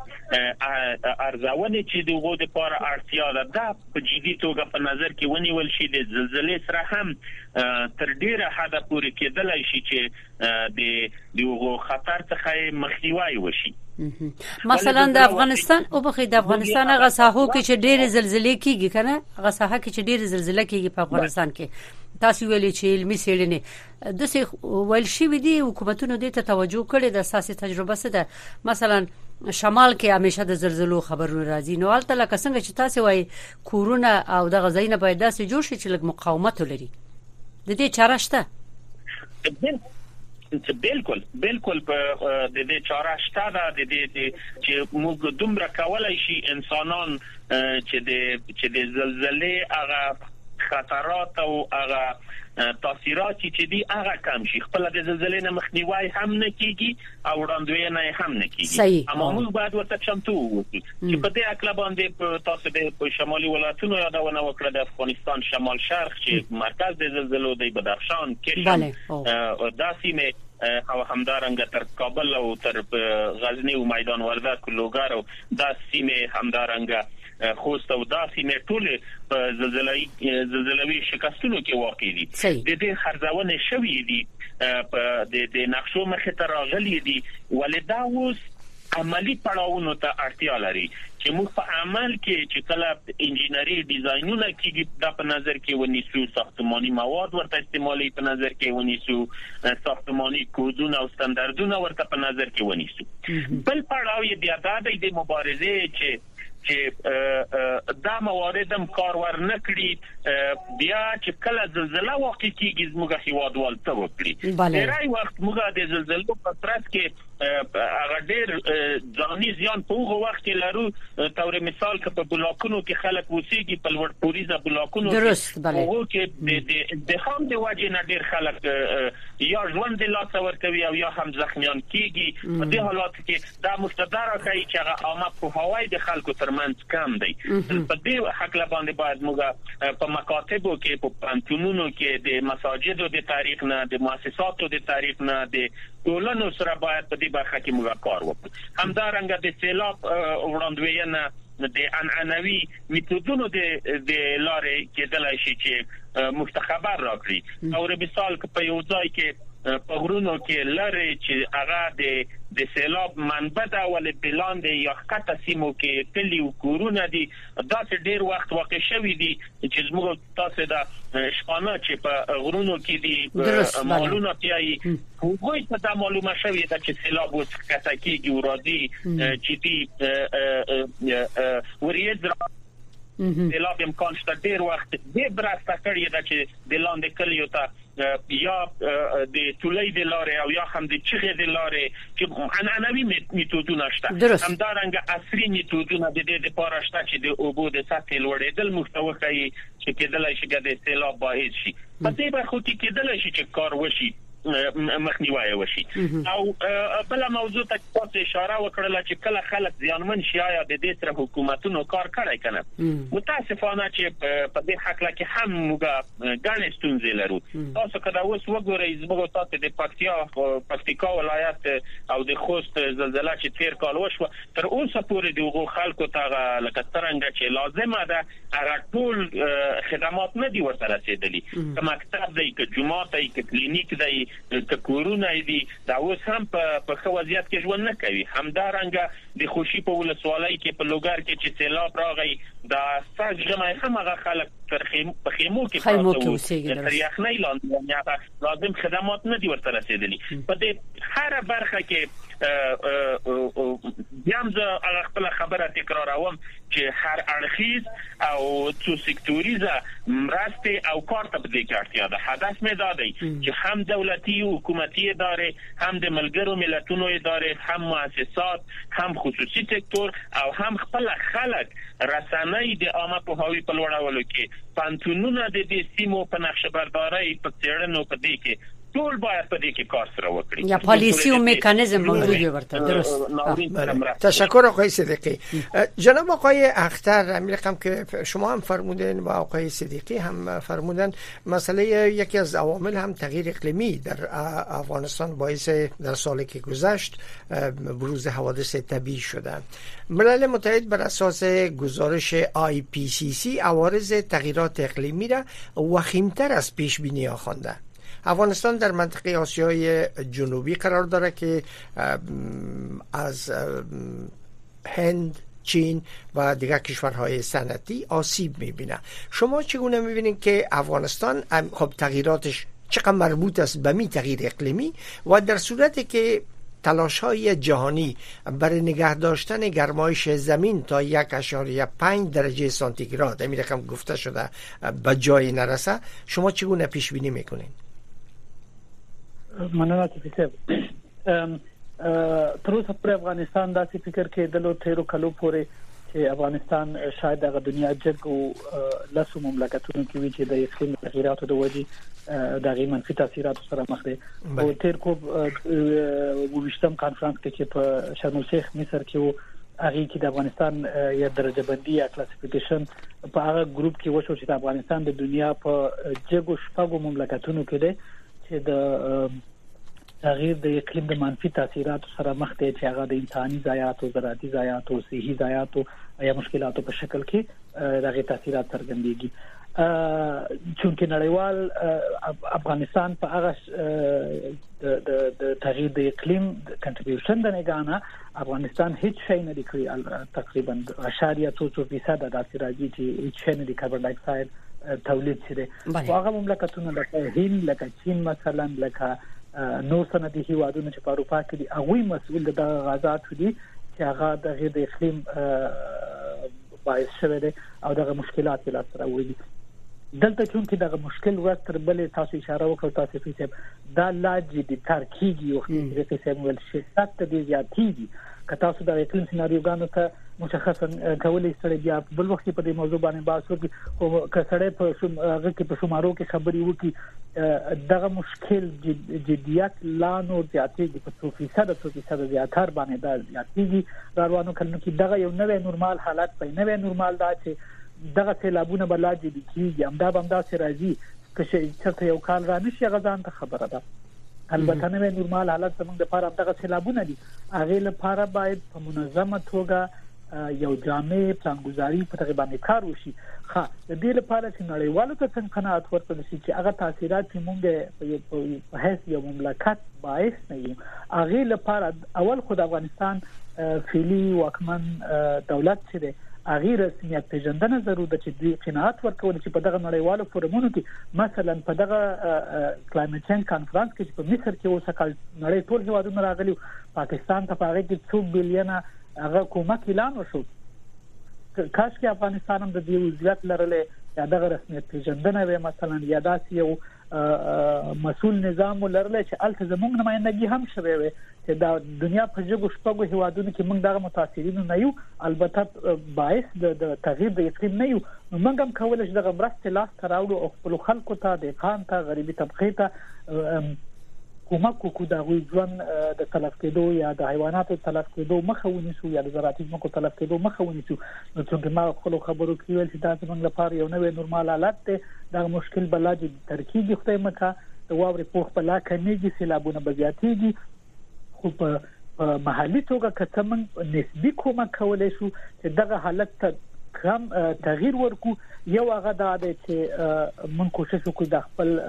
ارزونه چې دغه د لپاره اړتیا ده دا په جدي توګه په نظر کې ونیول شي د زلزلې سره هم تر ډیره حد پورې کېدلای شي چې د دغه خطر څخه مخنیوي وشي مثلا د افغانستان او بخې د افغانستان هغه ساحو کې چې ډېر زلزلې کیږي کنه هغه ساحه کې چې ډېر زلزلې کیږي په افغانستان کې تاسو ویلي چې علمي څېړنې د څه ول شي ودي حکومتونو دې ته توجه کړي د اساسي تجربه څه ده مثلا شمال کې همیشه د زلزلو خبرونه راځي نو البته لکه څنګه چې تاسو وایي کورونه او د غزاینه باید داسې جوړ شي چې لږ مقاومت ولري د دې چاره شته بالکل بالکل په د دې چاره شته دا د دې چې موږ دومره کولای شي انسانان چې د چې د زلزلې هغه خطرات او هغه تاثیرات چې دي هغه کم شي خپل د زلزلې نه مخنیوي هم نه کیږي او وړاندوینه هم نه کیږي اما موږ باید ورته چمتو اوسو چې په دې اکلا باندې تاسو د شمالي ولایتونو یادونه وکړه د افغانستان شمال شرق چې مرکز د زلزلو د بدخشان کشم او داسې او همدارنګه تر کابل او تر غزنی او میدان وردګ لوګر او د سیمه همدارنګه خوست او داسې نه ټول په زلزلې زلزلوي شکستونو کې واقع دي د دې خرڅونه شوې دي په د نقشو مخه ته راغلي دي ولدا اوس عملی پړاوونو ته اړتیا لري چې موږ په عمل کې چې کله انجینری ډیزاینونه کېږي دا په نظر کې ونیسو ساختماني مواد ورته استعمالي په نظر کې ونیسو ساختماني کودونه او ستاندردونه ورته په نظر کې ونیسو بل پړاو یې بیا د مبارزې چې چې دا موارد هم کار ورنکړي بیا چې کله زلزلہ واقع کیږي زموږ هیوادوال ته وکړي ډېری وخت موږ د زلزلو په ترڅ کې هغه ډېر ځاني زیان په هغه وخت کې لرو تور مثال که په بلاکونو کې خلک وسیږي په لوړ پوریزه بلاکونو هغه کې د د هم د وجه نه ډېر خلک یا ژوند د لاس ورکوي او یا هم زخمیان کیږي په دې حالات کې دا مستدار کوي چې هغه عامه په هوای د خلکو ترمنځ کم دی په دې حق لا باندې باید موږ په مکاتبو کې په پانتونونو کې د مساجدو د تاریخ نه د مؤسساتو د تاریخ نه د ټولنو سره باید په دې برخه کې موږ کار وکړو همدارنګه د سیلاب وړاندوینه د عنعنوي میتودونو د د لارې کېدلای شي چې مستخبر راکړي او مثال په یو ځای کې په غرونو کې لري چې هغه د د سیلاب منبع ده ولې بلاندې یا ښکته سیمو کې کلی او کورونه دي دا چې ډیر وخت واقع شوی دي چې زموږ تاسو د شپانه چې په غرونو کې دي مالونه پیایي هغوی ته دا معلومه شوی ده چې سیلاب اوس ښکته کېږي او راځي جدي وریځ سیلاب امکان شته ډیر وخت دې برسته کړی ده چې د لاندې کلیو ته یا د ټولې د لارې او یا هم د چغې د لارې چې عنعنوي میتودونه شته همدارنګه عصري میتودونه د دې لپاره شته چې د اوبو د سطح لوړېدل محتوا کوي چې کېدلای شي د سیلاب باعث شي په دې برخه کې کېدلای شي چې کار وشي مخنیوي وشي او بل موضوع ته تاسو اشاره وکړه چې کله خلک ځانمن شي یا د دې سره حکومتونو کار کوي کنه متاسفانه چې په دې حق لا کې هم موږ ګڼ ستونزې لرو تاسو کله اوس وګورئ زموږ تاسو د پکتیا پکتیکا ولایت او د خوست زلزلہ چې تیر کال وشو تر اوسه پورې دغه خلکو ته لکه څنګه چې لازمه ده هغه ټول خدمات نه دي ورته رسیدلي که مکتب دی که جماعت دی که کلینیک دی که کورونه دي دا اوس هم په په خو وضعیت کې ژوند نه کوي همدارنګه د خوشي په ولسوالۍ کې په لوګر کې چې سیلاب راغی دا ساج جمعي هم هغه خلک تر خیمو په خیمو کې پراته تر یخنۍ لاندې لازم خدمات نه دي ورته رسیدلي په دې هر برخه کې بیا زه هغه خپل خبره تکراروم چې هر اړخیز او څو سکتوریزه مرسته او کار ته د اړتیا ده هدف مې دا دی چې هم دولتي او حکومتي ادارې هم د ملګرو ملتونو ادارې هم مؤسسات هم خصوصي سکتور او هم خپل خلک رسنۍ د عامه پوهاوي په لوړولو کې پانتونونه د دې سیمو په نقشه بردارۍ په څېړنو په دې کې ټول باید په دې کې کار سره وکړي یا پالیسی او میکانیزم موجود ورته درست تشکر آقای صدیقی جناب آقای اختر امیرقم که شما هم فرمودین و آقای صدیقی هم فرمودن مسئله یکی از عوامل هم تغییر اقلیمی در افغانستان باعث در سالی که گذشت بروز حوادث طبیعی شده ملل متحد بر اساس گزارش آی پی سی سی عوارض تغییرات اقلیمی را وخیمتر از پیش بینی خوانده افغانستان در منطقه آسیای جنوبی قرار داره که از هند، چین و دیگر کشورهای صنعتی آسیب میبینه. شما چگونه میبینید که افغانستان خب تغییراتش چقدر مربوط است به می تغییر اقلیمی و در صورتی که تلاش‌های جهانی برای نگه داشتن گرمایش زمین تا یک اشاریه پنج درجه سانتیگراد این رقم گفته شده به جای نرسه شما چگونه پیش بینی میکنید؟ مننه چې تر اوسه پر افغانستان داسې فکر کېدلو تیرو کلو پورې چې افغانستان شاید د دنیا جګ او لاسو مملکتونو کې وي چې د اقلیم تغییراتو د وجې د منفي تاثیراتو سره مخ دي او تیر کو وشتم کانفرنس کې چې په شرم الشیخ مصر کې وو هغه کې د افغانستان یا درجه بندي یا کلاسیفیکیشن په هغه ګروپ کې وشو چې د افغانستان د دنیا په جګو شپږو مملکتونو کې دی چې د تغییر د اقلیم د منفي تاثیراتو سره مخ دی چې هغه د انساني ضایعات او زراعتي ضایعات او صحي ضایعات یا مشکلاتو په شکل کې دغه تاثیرات څرګندېږي. چونکې نړیوال افغانستان په هغه د د تغییر د اقلیم کنټریبیوشن د نگاهه افغانستان هیڅ شی نه کوي، تقریبا اشاریه څو څو فیصد د راځي چې هیڅ شی نه د کاربن ډای اکساید تولید شي. هغه مملکتونه لکه هند، لکه چین مثلا، لکه نور سندي هیوادونه چې په اروپا کې دي، هغه مسؤل د غازات دي چې هغه د غیر د اقلیم باعث شوی دی او دغه مشکلات لا سره وړي. دلته چونکې دغه مشکل ورتر بلې تاسو اشاره وکړه تاسو فیصد دا لا جدي ترکیږي او چې فیصد ول شدت د زیاتېږي. که تاسو د اقلیم سيناريوګانو ته مشخصا کولای سره بیا بل وخت په دې موضوع باندې بحث وکړو او که سره په هغه کې په شمارو کې خبري وکړي دغه مشکل جديت لا نور زیاتېږي په څو فیصد څو فیصد زیاتر باندې دا زیاتېږي. روانو کلمو کې دغه یو نوې نورمال حالت په نوې نورمال دا چې دغه سیلابونه بل جدي کیږي هم دا هم دا سرازي که چې یو کال را نشي غزان ته خبره ده. البته نوې نورمال حالت زموږ لپاره دغه سیلابونه دي، هغه لپاره باید په منظمه توګه یو جامع پلانګذاري په تقریبا کار وشي. ښه د دې لپاره چې نړیوالو ته څنګه قناعت ورکړل شي چې هغه تاثیرات چې موږ په هیڅ یو مملکت باعث نه یو، هغه لپاره اول خو د افغانستان فعلی واکمن دولت چې هغه رسمیت پیژندنه ضروري ده چې دوی قناعت ورکول چې په دغه نړیوالو فورمونو کې مثلا په دغه کلایمټ چینج کانفرنس کې چې په مصر کې اوسه کال نړۍ ټول هیوادونه راغلي، پاکستان ته په هغه کې څو بلین هغه کومک اعلان وشو. کاش کې افغانستان هم د دې وضعیت لرلې یا دغه رسمیت پیژندنه وي مثلا یا داسې یو مسؤل نظام ولرله چې الته زموږ نمائندګي هم شوي وي چې دا دنیا په جګو شپږو هیوادونو کې موږ دغه متاثرین نه یو، البته باعث د تغییر د اقلیم نه یو، موږ هم کولای شو دغه مرسته لاس ته راوړو او خپل خلکو ته د قان ته غریبي طبقه ته کومک وکړو د غوي ژوند د تلف کېدو یا د حیواناتو تلف کېدو مخه ونیسو یا د زراعتي ځمکو تلف کېدو مخه ونیسو. نو څنګه ما خپل خبرو کې ویل چې دا زموږ لپاره یو نوې نورمال حالت دی. دا مشکل بل چې ترکیبي خدای مکه د واورې پوخ بلا کمیږي، سیلابونه به زیاتېږي، خو په محلي توګه که څه موږ نسبي کومک کولی شو چې دغه حالت ته کم تغییر ورکو. یو هغه دا دی چې موږ کوشش وکړو د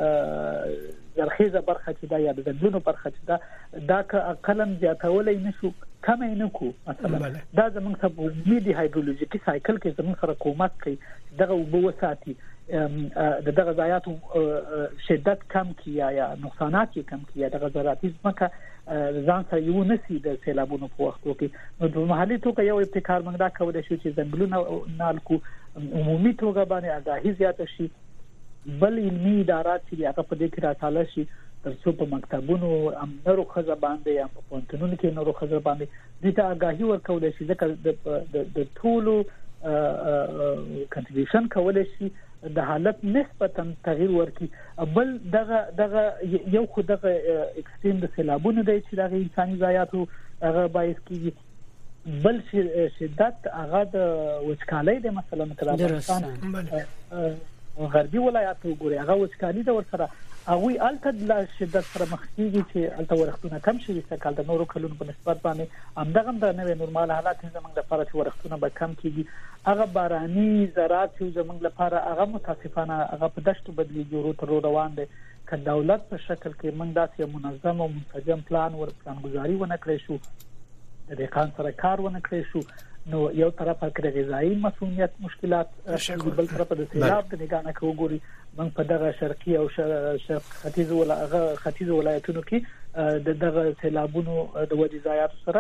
خپل زرخیزه برخه چې دا یا د ځنګلونو برخه چې دا دا که اقلم زیاتولای نشو کم نه کو مثلا دا زموږ سره میډي هایدرولوژیکي سایکل کې زموږ سره کومک کوي دغه وبو وساتي د دغه ضایعات شدت کم کیه یا نقصانات کم کیه دغه زراعتي ځمکه ځان سره یو نسی د سیلابونو په وختو کې. نو د محلي توګه یو ابتکار موږ دا کولای شو چې ځنګلونه نالکو عمومي توګه باندې آگاهي زیاته شي، بل علمي ادارات چې هغه په دې کې راټاله شي ترڅو په مکتبونو امنورو خزه باندې یا په پونتونو کې نورو خزه باندې دې ته آگاهي ورکول شي ځکه د ټولو کنټریبیوشن کولای شي د حالت نسبتا تغییر ورکي. بل دغه دغه یو خو دغه اکستریم د سیلابونو د چې دغه انساني ضایعاتو هغه باعث کیږي، بل شدت هغه د وچکالۍ د مثلا افغانستان غربي ولایاتو ګوري هغه وچکالي د ورسره هغه الته د شدت سره مخ کیږي چې الته ورختونه کم شي چې کال د نورو کلونو په نسبت باندې همدغه د نوې نورمال حالات زموږ لپاره چې ورختونه به کم کیږي. هغه باراني زراعت چې زموږ لپاره هغه متاسفانه هغه په دشتو بدلیږي ورو تر روان دي. که دولت په شکل کې موږ داسې منظم او منسجم پلان ور پلانګذاري ونه کړی شو، د دقیقاً سره کار ونه کړی شو، نو یو طرفه کې غذایی مسؤلیت مشکلات، بل طرفه د سیلاب د نگاه نه کوګوري موږ په دغه شرقي او شرق ختیځ ولایت ختیځ ولایتونو کې د دغه سیلابونو د وجې ضایعات سره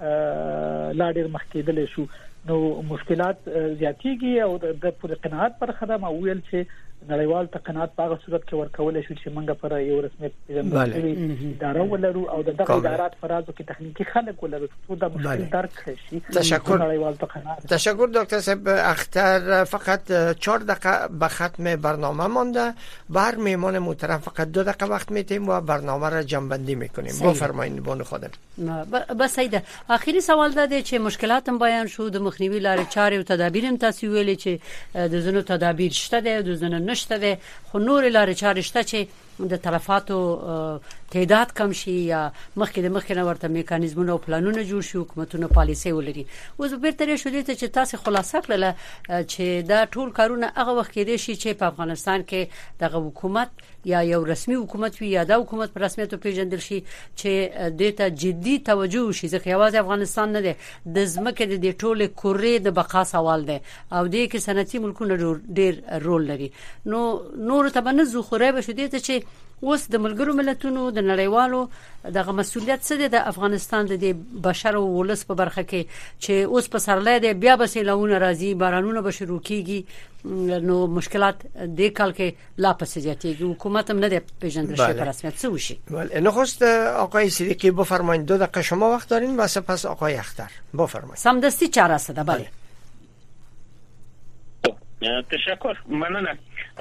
لا ډېر مخ کېدل شو. نو مشکلات زیاتېږي او د پوره قناعت پر خدمه ویل چې نړیوال ته قناعت په هغه صورت کې ورکول شي چې موږ پر یو رسمي پیژندل اداره ولرو او د دغه ادارات فرازو کې تخنیکی خلک ولرو چې دا مشکل درک شي. تشکر نړیوال ته قناعت. تشکر دکتر صاحب. اختر فقط چهار دقیقه به ختم برنامه مانده. بر میهمان محترم فقط دو دقیقه وقت میتیم و برنامه را جنبندی میکنیم. بفرمایید بانو خودم. بس ایده اخیری سوال ده چې مشکلاتم بیان شو د مخنیوي لارې چارې او تدابیر هم تاسو ویلي چې د زنو تدابیر شته ده د زنو نشته ده، خو نور لارې چارې شته چې د تلفاتو تعداد کم شي یا مخکې د مخکې نه ورته میکانیزمونه او پلانونه جوړ شي حکومتونه پالیسي ولري. اوس بیرته شو دي چې تاسو خلاصه کړل چې دا ټول کارونه هغه وخت کې دي چې په افغانستان کې د حکومت یا یو رسمي حکومت وي یا د حکومت په رسمیت پیژندل شي چې د ته جدي توجه شي. ځکه یوازې افغانستان نه دی د ځمکې د ټوله کورې د بقا سوال دی او د کې صنعتي ملکونو ډېر رول لري. نو نور ته بنځو خوري به شو دي چې اوس د ملګرو ملتونو د نړیوالو دغه مسولیت څه دی د افغانستان د بشر او ولس په برخه کې چې اوس په سرلې دی بیا به سیلاونه راځي بارانونه به شروع کیږي نو مشکلات د کال کې لا پسې زیاتېږي حکومت هم نه دی پیژندل شي په رسمیت څه وشي. بله نخست آقای صدیقی بفرمایید دو دقیقه شما وقت دارین و سپس آقای اختر بفرمایید. سمدستی چاره است. بله تشکر مننه.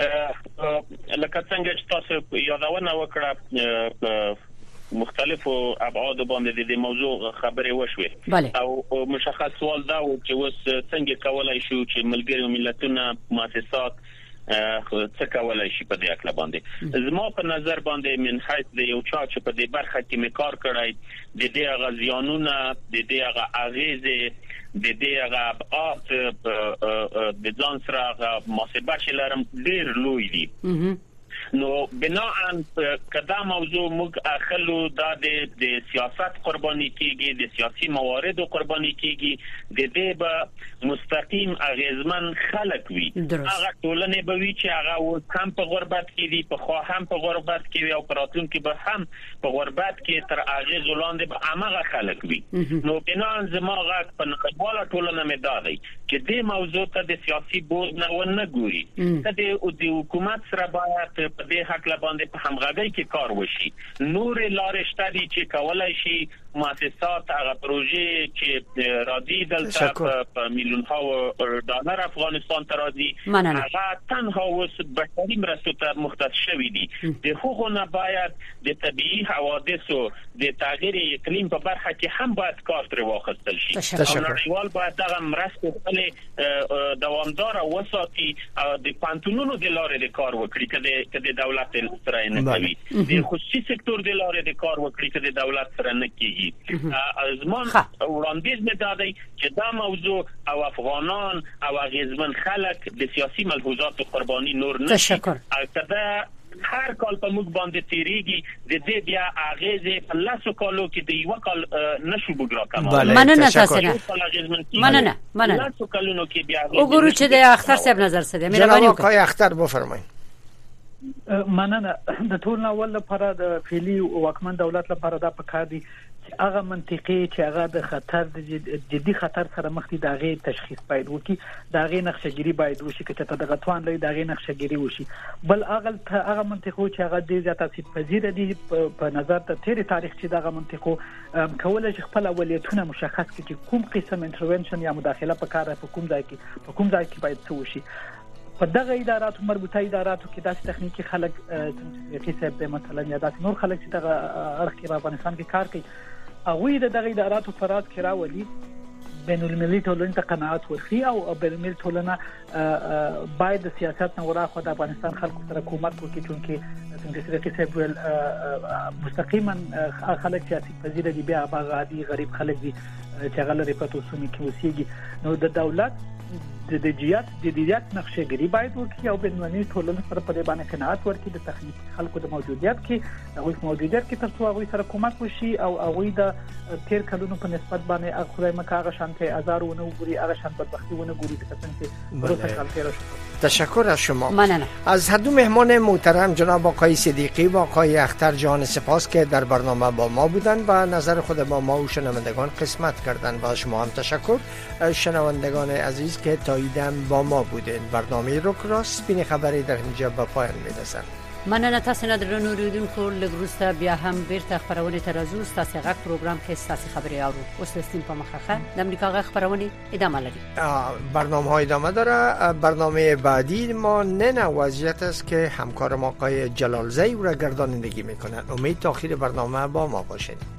لکه څنګه چې تاسو یادونه وکړه مختلفو ابعاد باندې د موضوع خبرې وشوي او مشخص سوال دا و چې اوس څنګه کولای شو چې ملګری ملتونه مؤسسات څه کولای شي په دې اړه باندې. زما په نظر باندې من حیث د یو چا چې په دې برخه کې مکار کړای د دې غزيانونه د دې هغه اغیزه د دې هغه ابعاد د ځان سره محاسبه شلرم ډیر لوی دي. نو بناء کدا موضوع موږ اخلو دا د سیاست قرباني کیږي د سیاسي موارد قرباني کیږي د دې به مستقیم اغیزمن خلک وي هغه ټولنه به وي چې هغه هم په غربت کې دي په خو هم په غربت کې وي او پراتون کې به هم په غربت کې تر اغیز ولاندې به هغه خلک وي. نو بناء زما غږ په نړیواله ټولنه مې دادی چې دې موضوع ته د سیاسي بوج نه ونه ګوري ته د حکومت سره باید په دې حق باندې په همغږۍ کې کار وشي. نور لارې شته دي چې کولای شي مؤسسات هغه پروژې چې راځي دلته په میلیون ها ډالر افغانستان ته راځي هغه تنها اوس بشري مرستو ته مختص شوی دي. د حقوقو نه باید د طبيعي حوادثو د تغییر اقلیم په برخه کې هم باید کار تر واخیستل شي. نړیوال باید دغه مرستو خپل دوامدار او وساتي د پانتونونو د لارې د کار وکړي کله کله دولت سره نه کوي د خصوصي سکتور د لارې د کار وکړي کله دولت سره نه کوي. ازمان وړاندیز مې دادی چې دا موضوع او افغانان او غیزمن خلک د سیاسي ملحوظات قرباني نور نشي کړه. هر کال په موږ باندې تیریږي د دې بیا اغیزه په لاسو کالو کې د یو کال نشو بګرا کما. مننه تاسو نه مننه مننه لاسو کالونو کې بیا وګورو چې د اختر صاحب نظر څه دی. مهرباني وکړئ اختر بفرمایئ. مننه د ټول ناول لپاره د فعلی واکمن دولت لپاره دا پکار دي چې هغه منطقي چې هغه د خطر د جدي خطر سره مخ دي دا غي تشخیص باید وکړي دا غي نقشهګيري باید وشي چې ته د غتوان لري دا غي نقشهګيري وشي. بل هغه هغه منطقو چې هغه د زیات تاسیس پذیر دي په نظر ته تیر تاریخ چې دا منطقو کولای شي خپل اولیتونه مشخص کړي چې کوم قسم انټرونشن یا مداخله په کار په کوم ځای کې په کوم ځای کې باید څه وشي. په دغه اداراتو مربوطه اداراتو کې داسې تخنیکی خلک چې صاحب مثلا یا داسې نور خلک چې دغه اړخ کې په افغانستان کې کار کوي هغه د دغه اداراتو فرات کې راولي بین المللي ټولنې ته قناعت ورکړي او بین المللي ټولنه باید د سیاست نه وراخو د افغانستان خلکو سره کومک وکړي چې څنګه چې صاحب مستقیما خلک سیاسي پذیر دي بیا هغه عادي غریب خلک دي چې هغه لري په توسونی کې اوسېږي. نو د دولت د دیجیات د دیجیات نقشهګيري باید وکړي او بین المللي ټولنې سره په دې باندې قناعت ورکړي د تخنیک خلکو د موجودیت کې هغه موجودیت کې ترڅو هغه سره کومک وشي او هغه د تیر کلونو په نسبت باندې هغه مکه شانته هزارونه وګوري هغه شان بدبختی ونه ګوري چې څنګه پروسه کال تیر شو. تشکر از شما. مننه. از هر دو مهمان محترم جناب آقای صدیقی و آقای اختر جان سپاس که در برنامه با ما بودند و نظر خود با ما و شنوندگان قسمت کردند. با شما هم تشکر شنوندگان عزیز که تاییدم با ما بودین. برنامه روک راست بین خبری در اینجا به پایان میرسد. مننه تاسو نه درنو اوریدونکو لګروسته بیا هم بیرته خبرونه ترازو تاسو غږ پروګرام کې تاسو خبري اورو اوس لستیم په مخه د امریکا غږ خبرونه ادامه لري. برنامه های ادامه داره. برنامه بعدی ما نه وضعیت است که همکار ما آقای جلالزی او را گردانندگی میکنند. امید تا آخر برنامه با ما باشید.